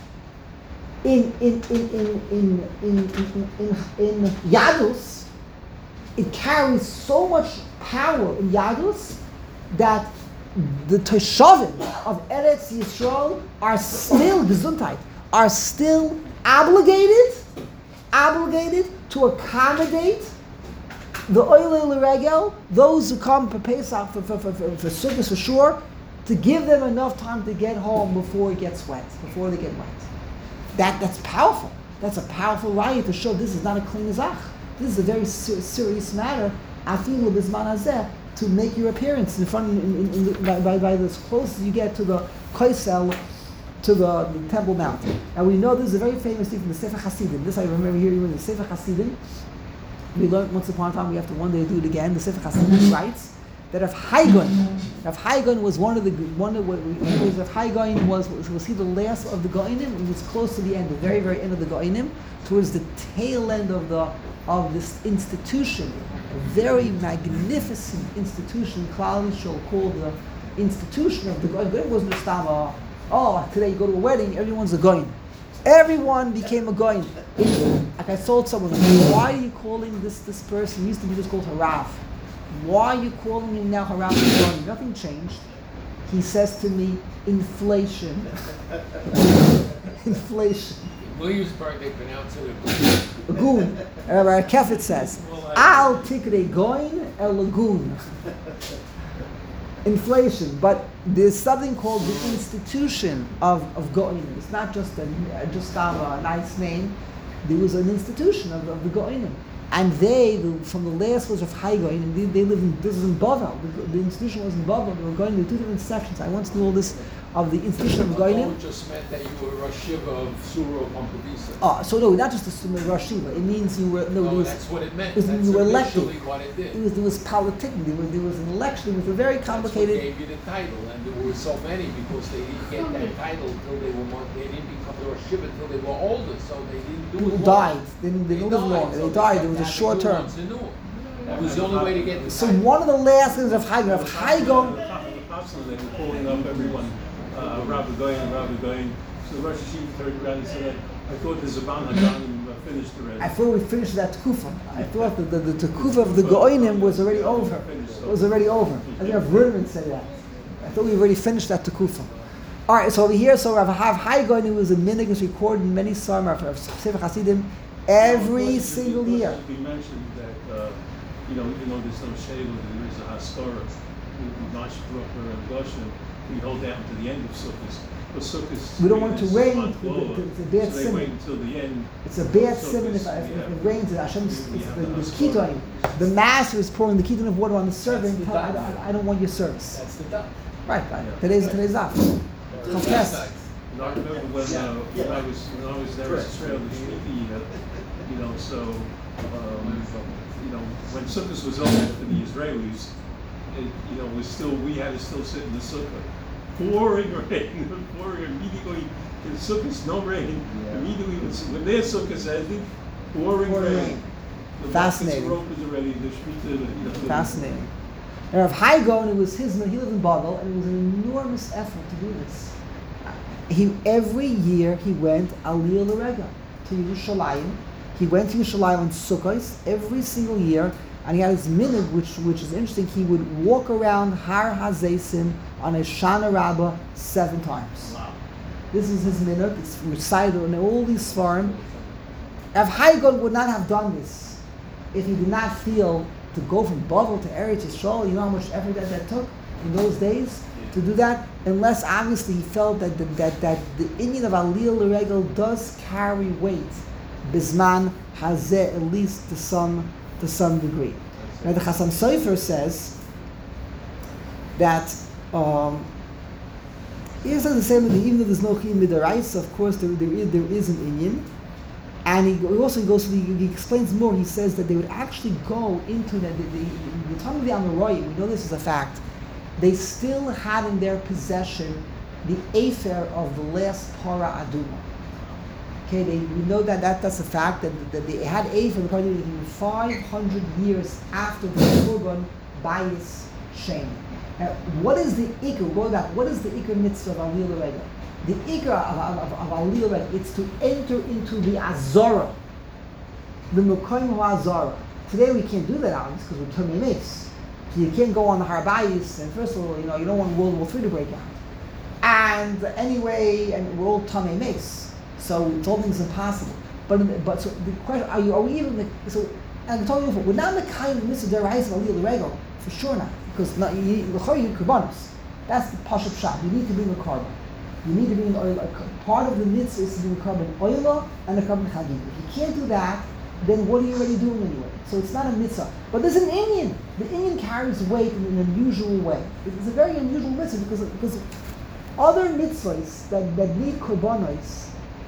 in in in in in in in, in, in Yadus. It carries so much power in Yadus that the Toshavim of Eretz Yisrael are still Gesundheit, are still obligated, obligated to accommodate the Oilei L'Regel, those who come for Pesach, for, for, for, for, for Sukkot for sure, to give them enough time to get home before it gets wet, before they get wet. That, that's powerful. That's a powerful riot to show this is not a clean zach. This is a very ser- serious matter, afilu b'zman hazeh, to make your appearance in front, in, in, in the, by, by, by as close as you get to the Koisel, to the, the Temple Mount. And we know this is a very famous thing from the Sefer Hasidim. This I remember hearing in the Sefer Hasidim. We learned once upon a time, we have to one day do it again. The Sefer Hasidim writes that Rav Haigon, Rav Haigon was one of the, one of what was Rav Haigon was, was he the last of the Goinim? He was close to the end, the very, very end of the Goinim, towards the tail end of the of this institution, a very magnificent institution, Klal Yisrael called the institution of the Goin. It wasn't just a, oh, today you go to a wedding, everyone's a Goin. Everyone became a Goin. Like I told someone, why are you calling this this person, he used to be just called Harav. Why are you calling him now Harav Goin? Nothing changed. He says to me, inflation. Inflation. Williamsburg, they pronounce it a Lagoon. Rabbi Kefet says, Al tikre goin el lagoon. Inflation. But there's something called the institution of, of goin. It's not just a just a nice name. There was an institution of, of the goinim. And they, from the last was of Haigoin, and they, they lived in, this was in Bavel. The, the institution was in Bavel. They were going to two different sections. I once knew all this of the institution of Goinim. It just meant that you were Rosh Shiva of Suro Pompavisa. Oh, so no, not just a Rosh Shiva. It means you were, no, No, there was, that's what it meant. it was, That's you were elected. initially what it did. It was, there was politic, there was, there was an election, it was a very complicated. That's what gave you the title, and there were so many because they didn't get that title until they were more, they didn't become the Rosh Shiva until they were older, so they didn't do People it long. died. They didn't, they They didn't live long. so They died. It was a had to short do term. once and new. That was the only way to get the So title. one of the last things of Haigon, of Haigon, The apostle, they were calling up everyone, uh, Rabbi Goyen, Rabbi Goyen. So the Rosh Hashiva turned around and said, I thought the Zaban had done and uh, finished already. I thought we finished that Tekufa. I thought that the, the, the Tekufa of the Goinim was already over. It was already over. I think Rav Ruderman said that. I thought we already finished that Tekufa. All right, so over here, so Rav Hav Haigon, who was a minhag, is recorded in many Sarmar of Sefer Hasidim every single year. We mentioned that, uh, you know, even though there's no shade, there is a Haskara, Mash Broker and Goshen, we hold down to the end of Sukkot. But Sukkot We don't want it to is rain. month lower, It's a bad so they sin. wait until the end. It's a bad Sukkot, sin if, if, if yeah. it rains. Hashem's, We it's have the, the the Haskara. Kitoin. The master is pouring the Kiton of water on the servant. the Tell- I, daf. I, I don't want your service. That's the done. Right, right. Yeah. Today's today's off. Chafkes. And I remember when, uh, when I was, when I was there as Israel, the Shmiti, uh, you know, so, um, you know, when Sukkot was over for the Israelis, it, you know, was still, we had to still sit in the Sukkah. Pouring rain, pouring immediately, in the Sukkahs, no rain. Yeah. Immediately, when, when their Sukkahs ended, pouring Pouring rain. rain. The Fascinating. rope is already the Shemitah, you know, the- Fascinating. And Rav Haigon, it was his, he lived in Babel, and it was an enormous effort to do this. He, every year he went Aliyah L'Rega to Yerushalayim. He went to Yerushalayim on Sukkot every single year, and he had his minhag, which which is interesting. He would walk around Har HaZeisim on a Shana Rabbah seven times. Wow. This is his minhag. It's recited in all these svarim. Rav Haigon would not have done this if he did not feel to go from Bavel to Eretz Yisrael. You know how much effort that, that took in those days to do that? Unless obviously he felt that the, that, that the Indian of Aliyah L'Regel does carry weight, Bisman Hazeh, at least to some to some degree. Now the Chasam Sofer says that um, he says the same thing, even though there's no Chiyuv Midaraisa, of course there, there, is, there is an Indian. And he also goes to the, he explains more. He says that they would actually go into the, the, the, the time of the Amoraim, we know this is a fact, they still had in their possession the Afer of the last Para Aduma. Okay, they, we know that, that that's a fact, that, that they had Afer according to five hundred years after the Korban Bayis Shem. Now, what is the Iker? Go back, what is the Iker mitzvah of Aliyah L'Regel? The Iker of, of, of Aliyah L'Regel, it's to enter into the Azara, the Mekoim HaAzara. Today we can't do that, obviously, because we're Tumei Mace. So you can't go on the Har Bayis, and first of all, you know, you don't want World War Three to break out. And anyway, and we're all Tumei Mace. So it's all things impossible. But but so the question, are you are we even the, so and I told you before, we're not the kind of mitzvah deraisa of Aliyah L'Regel, for sure not. Because not, you need the Korbanos. That's the Pashup Shah. You need to bring a carbon. You need to bring an oil. Part of the mitzvah is to bring a carbon oila and a carbon chagig. If you can't do that, then what are you already doing anyway? So it's not a mitzvah. But there's an Indian. The Indian carries weight in an unusual way. It's a very unusual mitzvah because because other mitzvahs that, that need korbanos,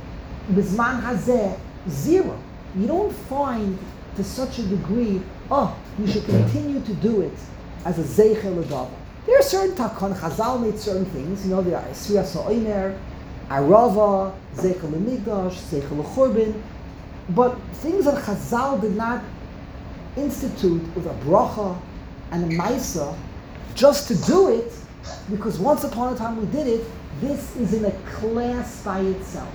Bisman Hazeh, zero. You don't find to such a degree, oh, you should continue to do it as a zeichel l'davar. There are certain takon, Chazal made certain things, you know, there are Esriya Sa'omer, Arava, zeichel l'migdash, zeichel l'chorbin, but things that Chazal did not institute with a bracha and a maisa just to do it, because once upon a time we did it, this is in a class by itself.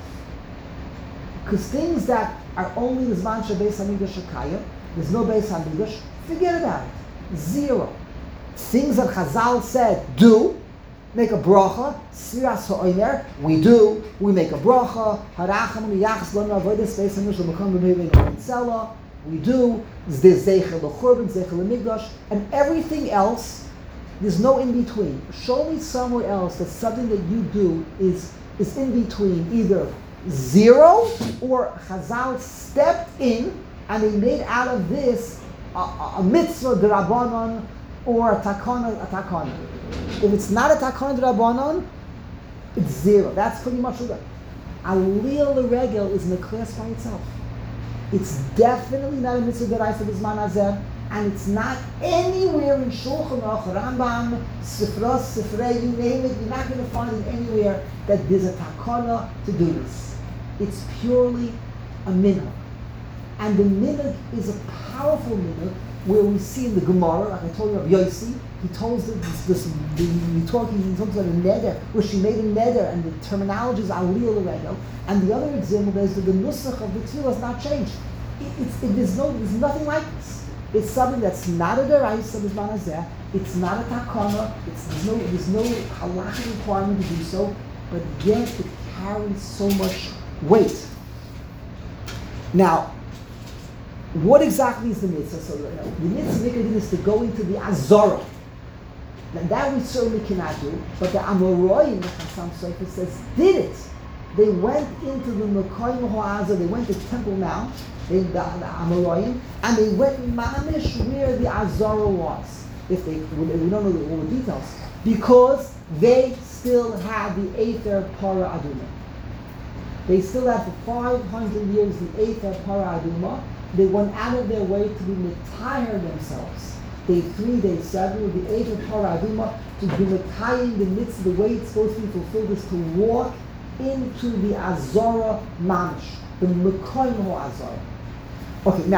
Because things that are only the Zman Beis HaMikdash Shakaya, there's no Beis HaMikdash, forget about it. Zero. Things that Chazal said, do, make a bracha, Siras HaOmer, we do, we make a bracha, Haracham Yachas Lona Avodas Beis HaMikdash L'Makom B'Mei B'Noi we do, there's Zeichel L'Churban, Zeichel L'Mikdash, and everything else, there's no in between. Show me somewhere else that something that you do is, is in between, either zero, or Chazal stepped in and they made out of this a, a, a mitzvah d'Rabbanon or a takana, a takana. If it's not a takana d'Rabbanon, it's zero. That's pretty much it. Aliyah L'Regel is in a class by itself. It's definitely not a mitzvah d'Oraisa b'zman hazeh, and it's not anywhere in Shulchan Aruch, Rambam, Sifros, Sifrei, you name it. You're not going to find it anywhere that there's a takana to do this. It's purely a minhag. And the minhag is a powerful minhag where we see in the Gemara, like I told you of Yossi, he told us this, this the, we talking, he talks about a neder, where she made a neder, and the terminology is Aliyah L'Regel. And the other example is that the nusach of the tefillah has not changed. It, it's, it, there's, no, there's nothing like this. It's something that's not a deraisa b'zman hazeh. It's not a takana. It's there's no there's no halachic requirement to do so, but yet it carries so much weight. Now, what exactly is the mitzvah? So you know, the mitzvah is to go into the Azara. Now that we certainly cannot do, but the Amoraim, the Chasam Sofer says, did it. They went into the Mekoim HaAzara, they went to Temple Mount, they, the, the Amoraim, and they went mamish where the Azara was. If they, we don't know all the details, because they still had the Aether Para Aduma. They still had for five hundred years the Aether Para Aduma. They went out of their way to be metayar themselves. Day three, day seven, with the Aether Para Aduma, to be metaying the mitzvah, the way it's supposed to be fulfilled is to walk into the Azara Mamish, the Mekoim HaAzara. Okay, now,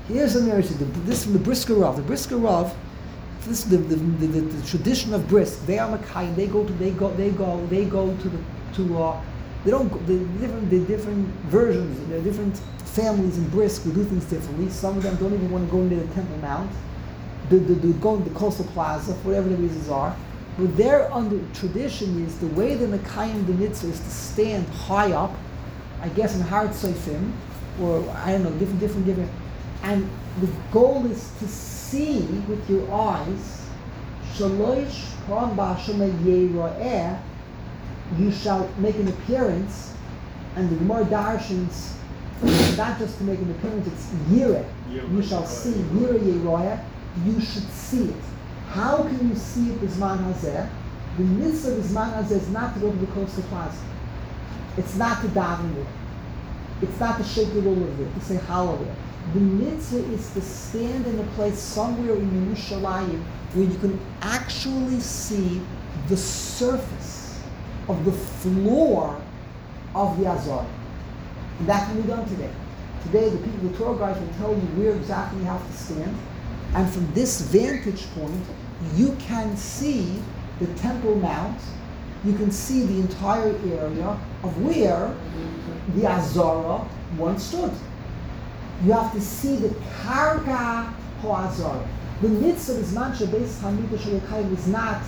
Here's a narrative. This from the Brisker Rav. The Brisker Rav. This is the the, the, the, the tradition of Brisk. They are Makai. They go to they go they go they go to the to. Uh, they don't. go- The different the different versions. There are different families in Brisk who do things differently. Some of them don't even want to go into the Temple Mount. The the, the go into the Coastal Plaza for whatever the reasons are. But their under tradition is the way the Mekayim the mitzvah is to stand high up. I guess in Har Tzofim, or I don't know, different different different. And the goal is to see with your eyes, Shalosh Kron Ba'Shem Yeroeh, you shall make an appearance, and the Gemara Darshans, not just to make an appearance, it's Yireh. You shall see, Yireh Yeroeh, you should see it. How can you see it Bisman Hazeh? The mitzvah of Bisman Hazeh is not to go to the Coastal Plaza. It's not to daven there. It's not to shake the roll of it, to say hallow there. The mitzvah is to stand in a place somewhere in Yerushalayim where you can actually see the surface of the floor of the Azar. And that can be done today. Today, the people, the tour guides will tell you where exactly you have to stand. And from this vantage point, you can see the Temple Mount. You can see the entire area of where the Azara once stood. You have to see the Karka Ho'azara. The mitzvah is Mancha Beis Hamikdash Shalekayim is not.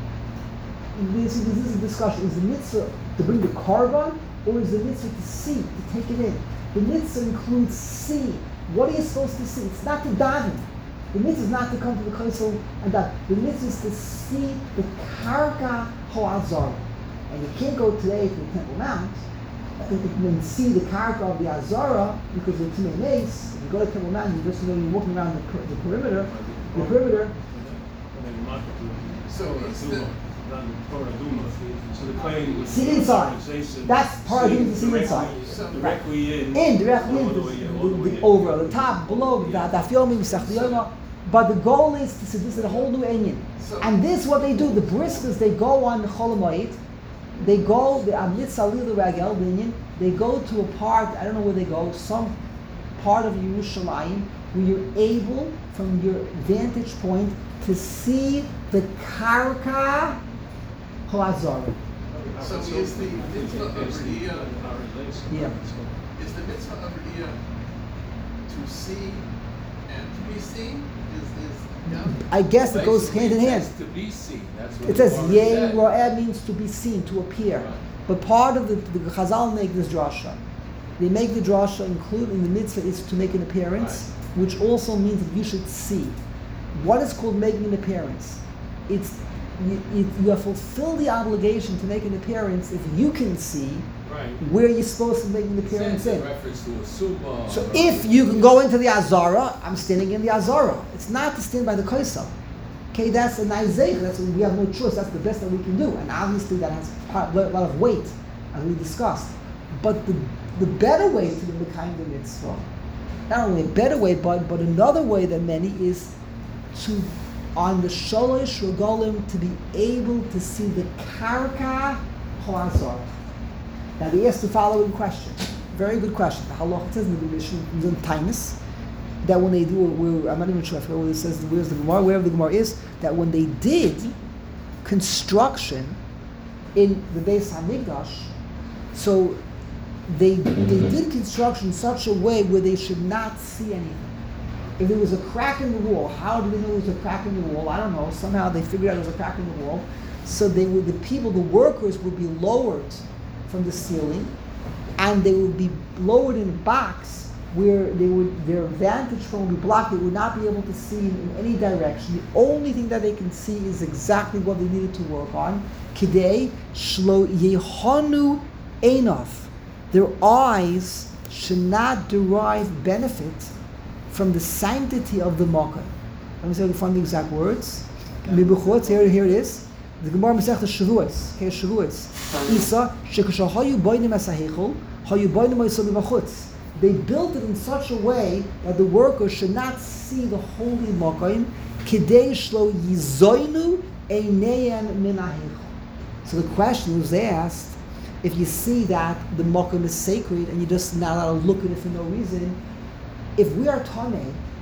This, this is a discussion. Is the mitzvah to bring the carbon, or is the mitzvah to see, to take it in? The mitzvah includes see. What are you supposed to see? It's not to daven. The mitzvah is not to come to the Kosel and that. The mitzvah is to see the Karka Ho'azara. And you can't go today to the Temple Mount and see the character of the Azara because it's in a mace. You go to Temple Mount, you just know you're walking around the, per- the perimeter. The perimeter. So it's the, So the plane would See inside. That's part of see the see directly- inside. Directly in. In, directly all in, the the, way in, all the way the, in. over, the top, below, the the Afyomim, Sachliyoma. But the goal is to see this is a whole new Indian. And this what they do. The briskers, they go on the Cholamoid. They go, the Amit Salil the Ragel, the Indian, they go to a part, I don't know where they go, some part of Yerushalayim where you're able, from your vantage point, to see the Karka Ho'azara. So is the mitzvah of Riyah, Yeah. is the mitzvah of Riyah to see and to be seen? Is, is, yeah? I guess it goes hand in basically, hand. It says to be seen. That's what It the says Gemara Yeh said. Ro'eh means to be seen, to appear. Right. But part of the, the Chazal make this drasha. They make the drasha, including the mitzvah, is to make an appearance, which also means that you should see. What is called making an appearance? It's you, it, you have fulfilled the obligation to make an appearance if you can see Right. where you're supposed to make an appearance Says in in. reference to a summa. So or- if you can go into the Azara, I'm standing in the Azara. It's not to stand by the Kaisel. Okay, that's a nice zeich. That's we have no choice. That's the best that we can do, and obviously that has a lot of weight, as we discussed. But the the better way to do the kind of mitzvah, not only a better way, but but another way than many is to on the sholosh regalim to be able to see the karka ho'azara. Now they asked the following question. Very good question. The halach says in the Mishnah in Tainis that when they do, where, I'm not even sure I forget what it says. Where's the Gemara? Wherever the Gemara is, that when they did construction in the Beis Hamikdash, so they they did construction in such a way where they should not see anything. If there was a crack in the wall, how did they know there was a crack in the wall? I don't know. Somehow they figured out there was a crack in the wall. So they would, the people, the workers would be lowered from the ceiling, and they would be lowered in a box where they would their vantage point would be blocked. They would not be able to see in, in any direction. The only thing that they can see is exactly what they needed to work on. Kidei shlo yehanu einav. Their eyes should not derive benefit from the sanctity of the makkah. Let me see if I can find the exact words. Here, here it is. The Gemara Masechta Shavuos. Okay, Shavuos. Isa shekashahayu boinim asahechol hayu boinim oisol b'chutz. They built it in such a way that the workers should not see the holy makkah. Kidei shlo yizoinu eineyan min hahechol. So the question was asked: if you see that the makkah is sacred and you're just not allowed to look at it for no reason, if we are Tameh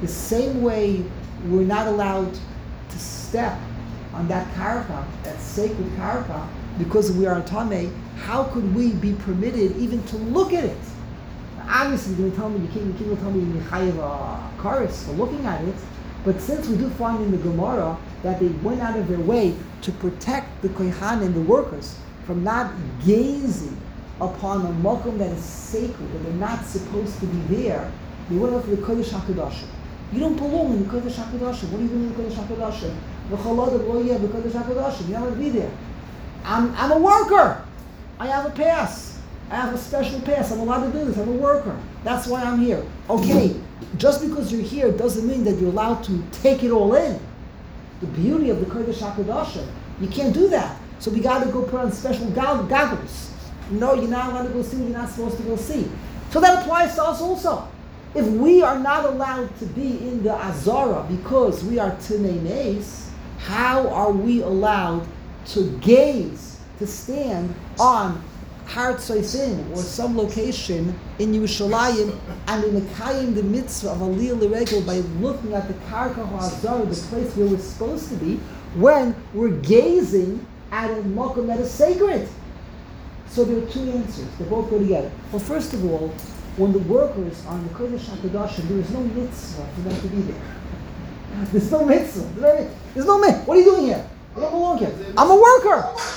The same way we're not allowed to step on that karka, that sacred karka, because we are tamei, how could we be permitted even to look at it? Obviously, you're going to tell me, you can't, you can't tell me you chayiv a karis for looking at it, but since we do find in the Gemara that they went out of their way to protect the kohen and the workers from not gazing upon a makom that is sacred, that they're not supposed to be there, they went out to the Kodesh HaKadoshim. You don't belong in the Kodesh HaKadoshim. What are you doing in the Kodesh HaKadoshim? V'cholod lo yeh b'Kodesh HaKadoshim. You're not going to be there. I'm, I'm a worker. I have a pass. I have a special pass. I'm allowed to do this. I'm a worker. That's why I'm here. Okay, just because you're here doesn't mean that you're allowed to take it all in. The beauty of the Kodesh HaKadoshim. You can't do that. So we got to go put on special goggles. No, you're not allowed to go see what you're not supposed to go see. So that applies to us also. If we are not allowed to be in the Azara because we are Tinei Meis, how are we allowed to gaze, to stand on Har Tzofim or some location in Yerushalayim and in Mekayim the mitzvah of Aliyah L'Regel by looking at the Karka HaAzara, the place where we're supposed to be, when we're gazing at a makom that is sacred? So there are two answers. They both go together. Well, first of all, when the workers are in the Kodesh HaKadoshim, there is no mitzvah for them to be there. There's no mitzvah. There's no mitzvah. What are you doing here? I don't belong here. I'm a worker.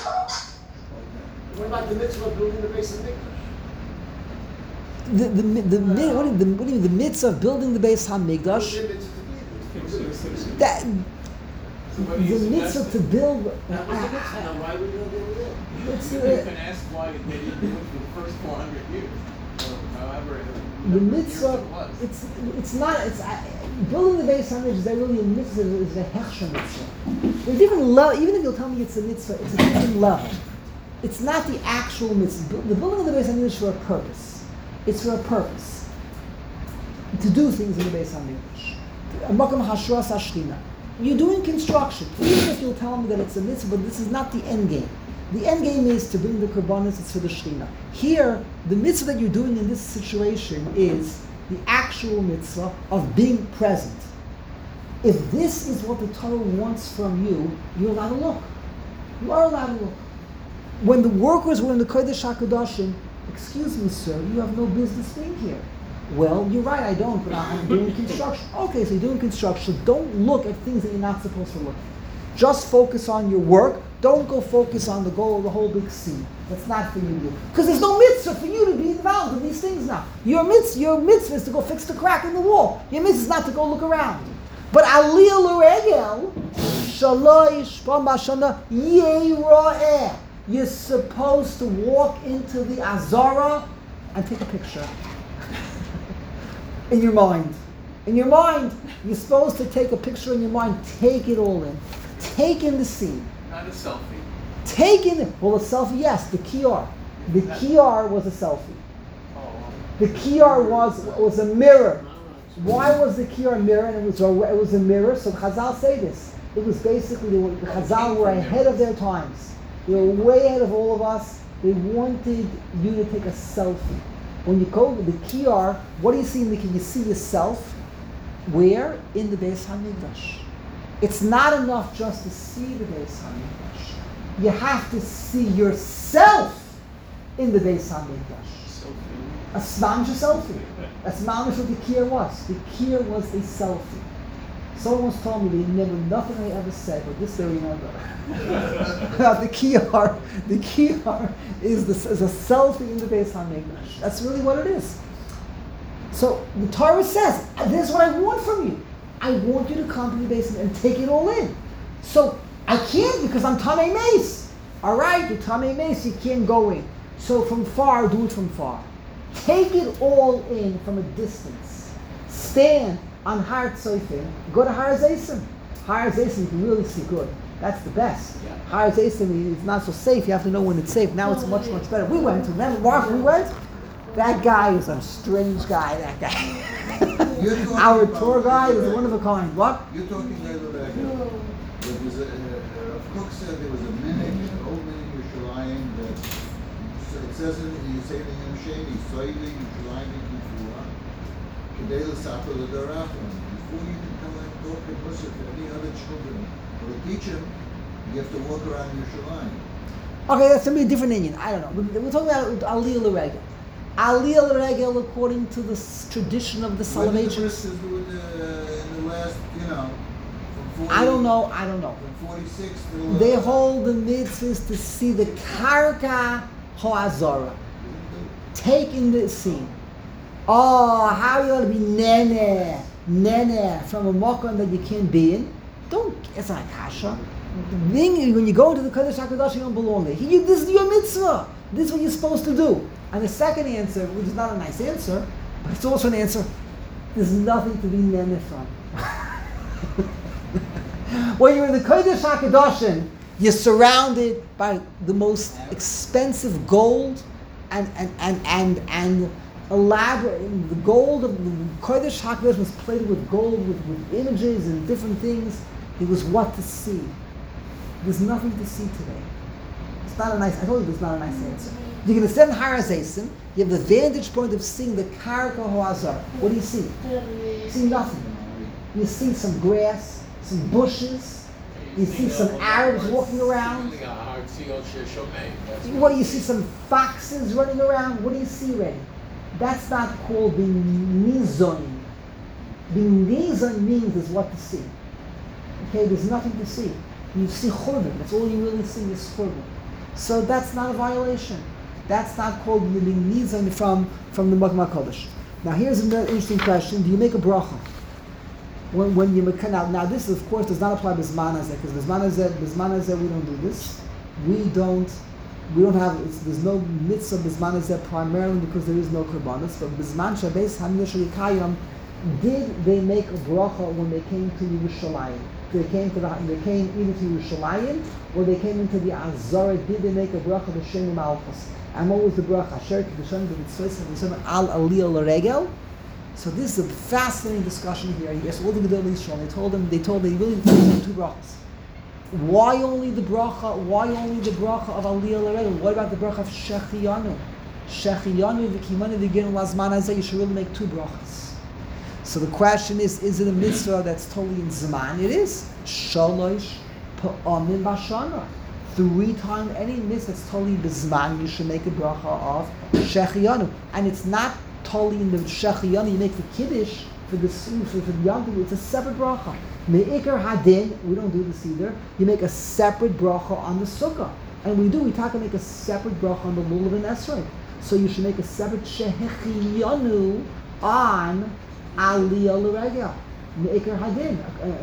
What about the mitzvah of building the base of Mikdash? The, the, the, the, mi- what, do you, the, what do you mean, the mitzvah of building the base HaMikdash? That, the mitzvah to build... That was a mitzvah. Now, why would you not do it? It's, You uh, can ask why they didn't do it for the first four hundred years, or however the number of years mitzvah, it was. it's it's not, it's, uh, building the base HaMikdash is that really a mitzvah, is a hechsher mitzvah. There's a different level, even if you'll tell me it's a mitzvah, it's a different level. It's not the actual mitzvah. The building of the base HaMikdash is for a purpose. It's for a purpose. To do things in the base HaMikdash. A makom hashras hashchina. You're doing construction. Even if you'll tell me that it's a mitzvah, but this is not the end game. The end game is to bring the korbanos, it's for the Shekhinah. Here, the mitzvah that you're doing in this situation is the actual mitzvah of being present. If this is what the Torah wants from you, you're allowed to look. You are allowed to look. When the workers were in the Kodesh HaKadoshim, excuse me, sir, you have no business being here. Well, you're right, I don't, but I'm doing construction. Okay, so you're doing construction. Don't look at things that you're not supposed to look at. Just focus on your work. Don't go focus on the goal of the whole big scene. That's not for you to do. Because there's no mitzvah for you to be involved in these things now. Your mitzvah, your mitzvah is to go fix the crack in the wall. Your mitzvah is not to go look around. But aliyah l'regel, shalosh b'mashana yeroeh. You're supposed to walk into the Azara and take a picture. In your mind. In your mind, you're supposed to take a picture in your mind. Take it all in. Take in the scene. Not a selfie. Take in, well, a selfie, yes, the kiyar. The kiyar was a selfie. Oh, The kiyar was was a mirror. Why was the kiyar a mirror? And it was a, it was a mirror. So Chazal say this. It was basically, they were, the Chazal were ahead of their times. They were way ahead of all of us. They wanted you to take a selfie. When you go to the kiyar, what do you see in the kiyar? You see yourself. Where? In the Beis HaMikdash. It's not enough just to see the Beis HaMikdash. You have to see yourself in the Beis HaMikdash. A smamish selfie. A smamish what the kiyar was. The kiyar was a selfie. Someone once told me they never nothing I ever said, but this they remember. the kiyar, the kiyar is, the, is a selfie in the Beis HaMikdash. That's really what it is. So the Torah says, this is what I want from you. I want you to come to the basement and take it all in. So I can't because I'm Tamei Meis. All right, you're Tamei Meis, you can't go in. So from far, do it from far. Take it all in from a distance. Stand on Har Tzofim. Go to Har Zaysim. Har Zaysim you can really see good. That's the best. Yeah. Har Zaysim is not so safe. You have to know when it's safe. Now it's much, much better. We went. Remember, Mark, we went? That guy is a strange guy, that guy. Our about tour guide is Israel. one of a kind. What? You're talking about the back. There was a, uh, Rav Kook said there was a minute, an old minute Yerushalayim that it says in you say to him Sheni, Soili Yerushalayim Kifura, Kedei L'Saper L'Darachim. He before you can tell him talk in Musaf to any other children or to teach him, you have to walk around Yerushalayim. Okay, that's gonna be a different Indian. I don't know. We're, we're talking about Aliyah L'Regel. Aliyah L'Regel according to the s- tradition of the When did the Salvation. Briskers do in the, in the last, you know, from forty? I don't know. I don't know. From forty-six till. Uh, They hold the mitzvahs to see the karka ho'azara. Take in the scene. Oh, how you gonna be nene, nene from a makom that you can't be in? Don't. It's not kasha. The thing is, when you go into the Kodesh HaKadosh, you don't belong there. You, this is your mitzvah. This is what you're supposed to do. And the second answer, which is not a nice answer, but it's also an answer, there's nothing to be nene from. When you're in the Kodesh HaKadoshim, you're surrounded by the most expensive gold and and and and, and elaborate. The gold of the Kodesh HaKadosh was plated with gold, with, with images and different things. It was what to see. There's nothing to see today. It's not a nice. I told you, it's not a nice answer. You can ascend Har HaZeisim. You have the vantage point of seeing the Karka Ho'azar. What do you see? You see nothing. You see some grass, some bushes. You see some Arabs walking around. What, you see some foxes running around. What do you see, Ray? That's not called being nizon. Being nizon means is what to see. Okay, there's nothing to see. You see churban. That's all you really see is churban. So that's not a violation. That's not called being nizon from from the Makom HaKodesh. Now here's another interesting question: do you make a bracha when when you make now? Now this, of course, does not apply Bisman Hazeh, because Bisman Hazeh, Bisman Hazeh, we don't do this. We don't. We don't have. It's, there's no mitzvah Bisman Hazeh primarily because there is no korbanos. But Bisman Shabbos Hamishal Yikayim, did they make a bracha when they came to Yerushalayim? They came to the, they came either to Yerushalayim or they came into the Azara. Did they make a bracha b'Shem Malchus? And what was the bracha? Asher Kedushan B'Mitzvos V'Mitzvos Al Aliyah L'Regel. So this is a fascinating discussion here. He asked all the Gedolei Yisrael. They told them. They told they really need two brachas. Why only the bracha? Why only the bracha of Aliyah L'Regel? What about the bracha of Shechiyanu? Shechiyanu v'Kimanu v'Ginu Lazman Hazeh. You should really make two brachas. So the question is, is it a mitzvah that's totally in Zman? It is. Shalosh pa'amim b'shana. Three times, any mitzvah that's totally b'zman, you should make a bracha of Shechiyanu. And it's not totally in the Shechiyanu, you make the Kiddush for the for, for the Yom, it's a separate bracha. Me'ikar hadin, we don't do this either, you make a separate bracha on the Sukkah. And we do, we talk to make a separate bracha on the Lulav and Esrei. So you should make a separate Shechiyanu on Aliyah L'Regel, Me'ikar Hadin,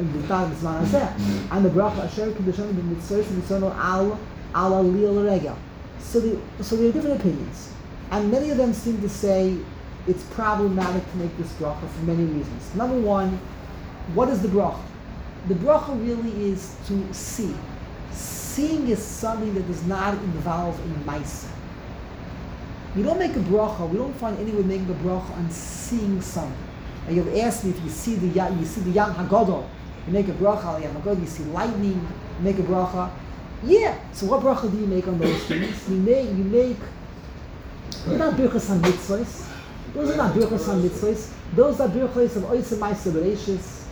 and the bracha Asher Kedushan B'Mitzvos V'Mitzvos Al Al Aliyah L'Regel. So the so there are different opinions, and many of them seem to say it's problematic to make this bracha for many reasons. Number one, what is the bracha? The bracha really is to see. Seeing is something that does not involve a ma'isa. You don't make a bracha. We don't find anyone making a bracha on seeing something. And you've asked me if you see the you see the Yam Hagadol, you make a bracha on Yam Hagadol. You see lightning, you make a bracha. Yeah. So what bracha do you make on those things? You make you make. They're not birchas on mitzvahs. Those are not birchas on mitzvahs. Those are birchas of oisem ma'aser bereishis.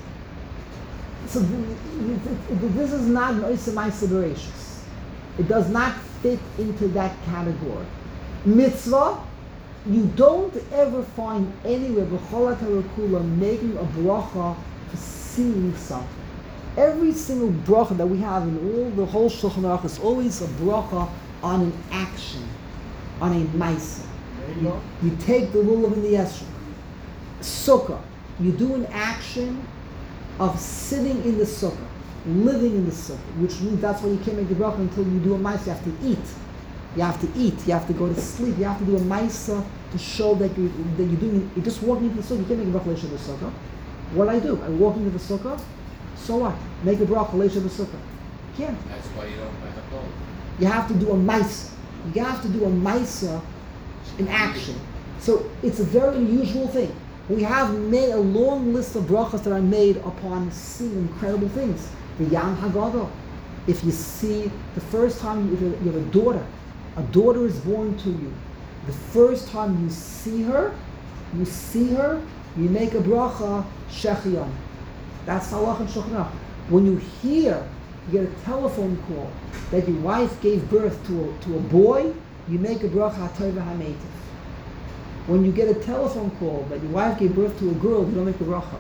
So this is not an oisem ma'aser bereishis. It does not fit into that category. Mitzvah. You don't ever find anywhere b'cholat harakula making a bracha for seeing something. Every single bracha that we have in all the whole Shulchan Aruch is always a bracha on an action, on a ma'aser. You, you take the lulav in the esrog. Sukkah, you do an action of sitting in the sukkah, living in the sukkah, which means that's why you can't make the bracha until you do a ma'aser. You have to eat. You have to eat. You have to go to sleep. You have to do a ma'aser to show that you that you're doing. You're just walking into the sukkah. You can't make a bracha leisha b'sukkah. What do I do? I walk into the sukkah. So what? Make a bracha leisha b'sukkah. You can't. That's why you don't make a bracha. You have to do a ma'aser. You have to do a ma'aser in action. So it's a very unusual thing. We have made a long list of brachas that are made upon seeing incredible things. The Yam Hagadol. If you see the first time you, if you have a daughter. A daughter is born to you. The first time you see her, you see her, you make a bracha shechiyan. That's halach and shulchan aruch. When you hear, you get a telephone call that your wife gave birth to a, to a boy, you make a bracha hatov hametiv. When you get a telephone call that your wife gave birth to a girl, you don't make the bracha.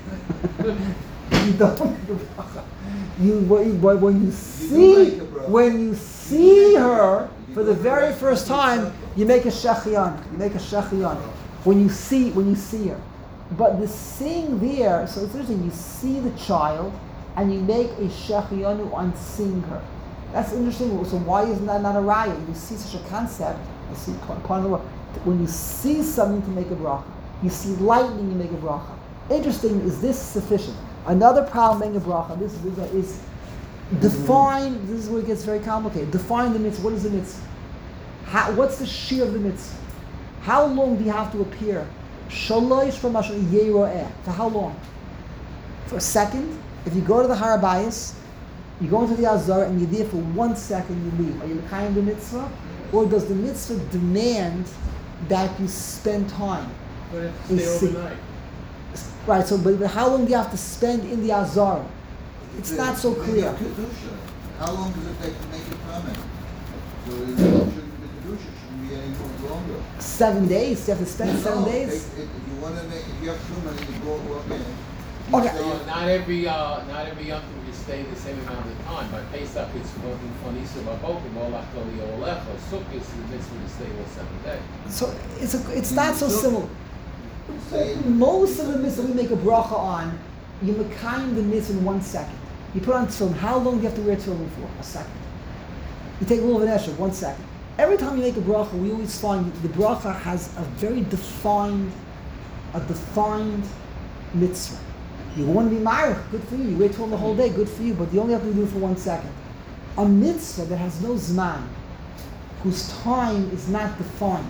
You don't make the bracha. You when, when you see make a bracha. when you see her for the very first time, you make a shechian. You make a shechian. When you see when you see her, but the seeing there, so it's interesting. You see the child, and you make a shechianu on seeing her. That's interesting. So why isn't that not a raya? You see such a concept. You see part of the world. When you see something to make a bracha, you see lightning, you make a bracha. Interesting. Is this sufficient? Another problem making a bracha. This is, is define. This is where it gets very complicated. Define the mitzvah. What is the mitzvah? How, what's the shear of the mitzvah? How long do you have to appear? Shalosh from Yeroeh. For how long? For a second? If you go to the Har Habayis, you go into the Azar and you're there for one second, you leave. Are you mekayim the mitzvah? Or does the mitzvah demand that you spend time? But if you stay overnight. Right, so but, but how long do you have to spend in the Azar? It's not so clear. How long does it take to make it permanent? So it shouldn't be kedusha, shouldn't be any more longer. Seven days? You have to spend seven No, days? If, if you want to make, if you have too many, you go walk in. You Okay. stay No, in- not every uh, not every yom tov you stay the same amount of time. By Pesach it's working for Nisa Babokim, Olach Kol Yolecha, Sukkot is the mitzvah to stay all seven days. So it's a, it's not so similar. Say- Most of the mitzvah we make a bracha on, you mekayim the mitzvah in one second. You put on tefillin. How long do you have to wear tefillin for? A second. You take a little of an esher, one second. Every time you make a bracha, we always find the bracha has a very defined, a defined mitzvah. You want to be ma'arich, good for you. You wear tefillin the whole day, good for you. But you only have to do it for one second. A mitzvah that has no zman, whose time is not defined.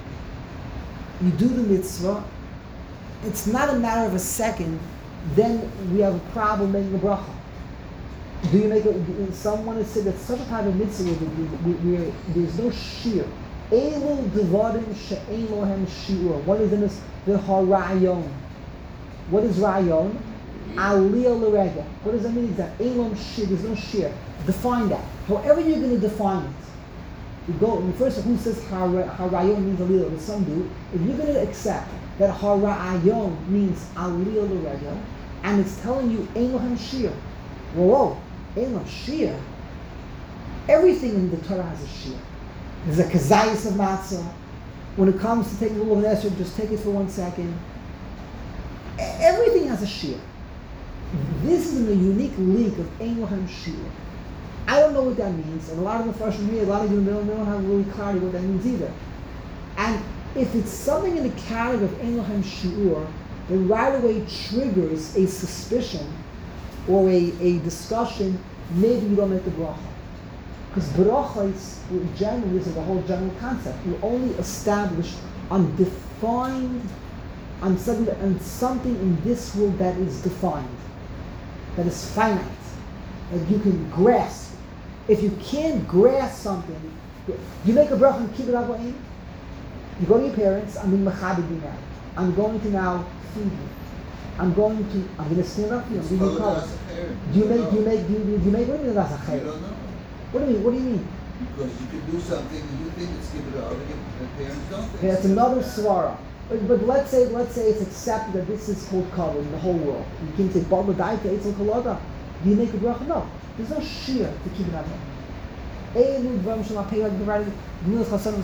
You do the mitzvah. It's not a matter of a second, then we have a problem making a bracha. Do you make a, someone has said that such a type of mitzvah where, where there's no shear. Elu devarim she'ein lohem shiur. What is in this? The harayon. What is rayon? Aliyah l'rega. What does that mean? That ein lohem shear. There's no shear. Define that. However you're going to define it. You go, first, who says harayon means aliyah? But some do. If you're going to accept that harayon means aliyah l'rega, and it's telling you ein lohem shear. Whoa, whoa, ein lohem shear. Everything in the Torah has a shear. There's a kazayas of matzah. When it comes to taking a little of an esrog, just take it for one second. E- Everything has a shear. This is in a unique leak of ein lohem shear. I don't know what that means, and a lot of the freshmen here, a lot of you don't, don't have really clarity what that means either. And if it's something in the category of ein lohem shiur, that right away triggers a suspicion or a, a discussion, maybe you don't make the bracha. Because bracha is, generally, is the whole general concept. You only establish undefined, on something, on something in this world that is defined, that is finite, that you can grasp. If you can't grasp something, you make a bracha and keep it up. You go to your parents, I'm being mechabed you now. I'm going to now feed you. I'm going to, I'm going to stand up for you. I'm giving you It's color. called a parent. Do you You make, don't do you know. make, do you, do you make, what do you mean that's a You chayr? don't know. What do you mean, what do you mean? Because you can do something and you think it's given to other people, and parents don't think. Okay, that's so. another svara. But, but let's say, let's say it's accepted that this is called covered in the whole world. You can say, Baba Daita, Eitzel Kolaga. Do you make a bracha? No. There's no shear to keep it up there. Eilu dvarim shel ha'pei like the writing, Gemilas Chasadim,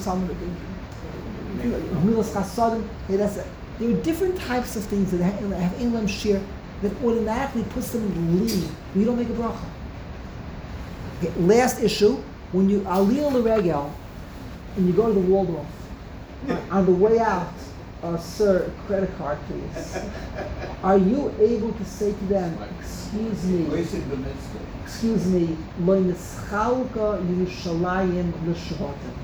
Gemilas Chasadim. Okay, that's it. There are different types of things that have, that have ein lohem shear that automatically puts them in the lead. We don't make a bracha. Okay, last issue, when you aliyah l'regel, and you go to the Waldorf, on the way out, uh, sir, credit card please. Are you able to say to them, excuse me, Wasting the mitzvah. excuse me, lo nischalka Yerushalayim l'shvatim.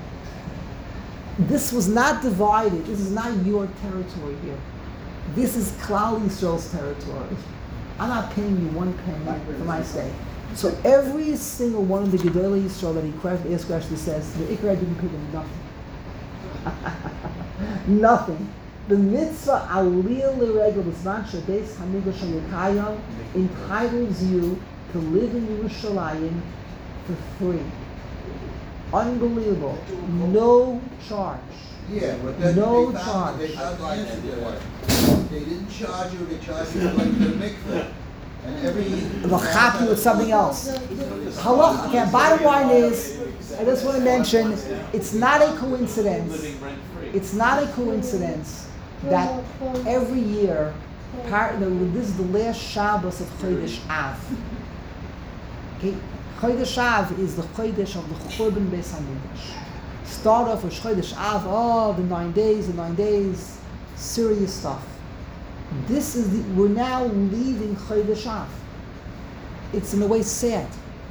This was not divided. This is not your territory here. This is Klal Yisrael's territory. I'm not paying you one penny for my stay. So every single one of the Gedolei Yisrael that he question, asked questions says the Ikra didn't pay them nothing. Nothing. The mitzvah aliyah l'regel b'zman shebeis hamikdash hayikayim entitles you to live in Yerushalayim for free. Unbelievable. No charge. Yeah, but then No they found, charge. they found the answer to that. They didn't charge you, they charged you like the mikveh. And every. They're happy with something else. Halach, again, bottom line is, I just want to mention, it's not a coincidence. It's not a coincidence that every year, part, this is the last Shabbos of Chodesh Av. Okay? Chodesh Av is the Chodesh of the Churban Beis Hamikdash. Start off with Chodesh Av, oh, the nine days, the nine days, serious stuff. This is the, we're now leaving Chodesh Av. It's in a way sad.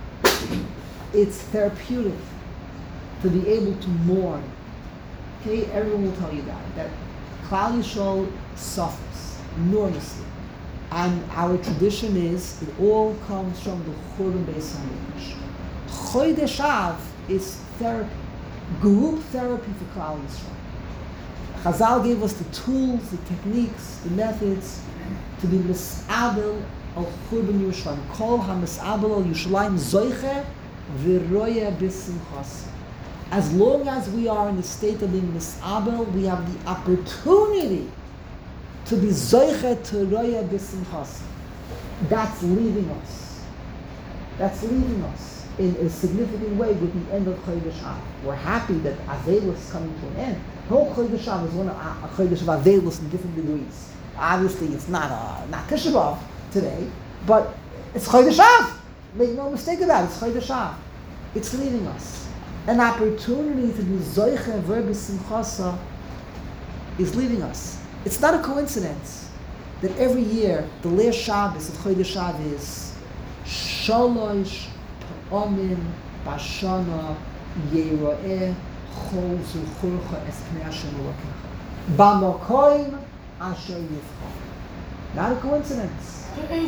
It's therapeutic to be able to mourn. Okay, everyone will tell you that. That Klal Yisrael suffers enormously. And our tradition is, it all comes from the Churban Beis Hamikdash. Chodesh Av is therapy, group therapy for Klal Yisrael. Chazal gave us the tools, the techniques, the methods to be mis'abel al Churban Yerushalayim. Kol ha-mis'abel al Yerushalayim zoiche v'roya b'simchas. As long as we are in the state of being mis'abel, we have the opportunity to be zoiche to roya b'simchas. That's leaving us. That's leaving us in a significant way with the end of Chodesh Av. We're happy that Avelus is coming to an end. The whole Chodesh Av is one of a Chodesh of Avelus in different degrees. Obviously, it's not a, not Tisha B'Av today, but it's Chodesh Av. Make no mistake about it. It's Chodesh Av. It's leaving us. An opportunity to be zoiche verbis simchasa is leaving us. It's not a coincidence that every year the last Shabbos of Chodesh Av is Shalosh Pa'omim Bashana Yeroeh Chol Zuchurcha Es Pnei Hashem Elokecha B'makoim Asher Yivcha. Not a coincidence.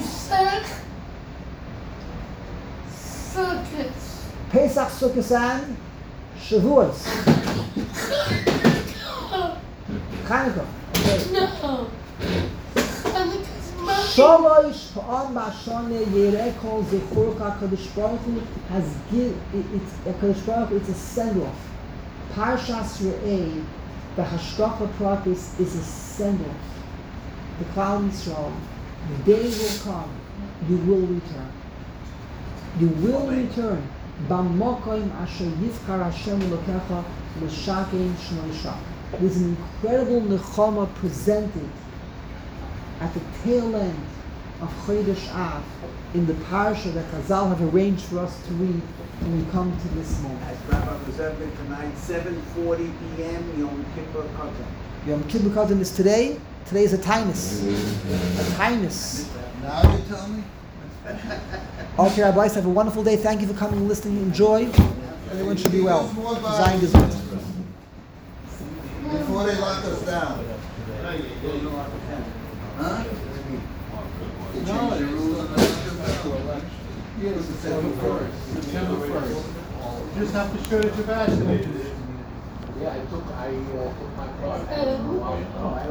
Pesach, Sukkot, and Shavuos. Chanukah. Okay. No. Shalosh Pa'am Bashana Yereh Kol Zechurcha. Kadosh Baruch Hu has give it, it's Kadosh Baruch Hu, it's a send off. Parshas Re'eh, the Hashgacha Pratis is a send off. The Klal Yisrael, the day will come, you will return. You will return. B'makoim asher yivchar Hashem Elokecha l'shakein shnoisha. There's an incredible nechama presented at the tail end of Chodesh Av in the parasha that Chazal have arranged for us to read when we come to this moment. As Rabbi observed it tonight, seven forty p.m. Yom Kippur Katan. Yom Kippur Katan is today. Today is a tainus. A tainus. Now you tell me? Okay, Rabbi, have a wonderful day. Thank you for coming and listening. Enjoy. Everyone should be well. Zion is good. Before they lock us down. Huh? They changed the rules on the September first. September first. You just have to show that you're vaccinated. Yeah, I took, I uh, took my card. Um, Oh, I-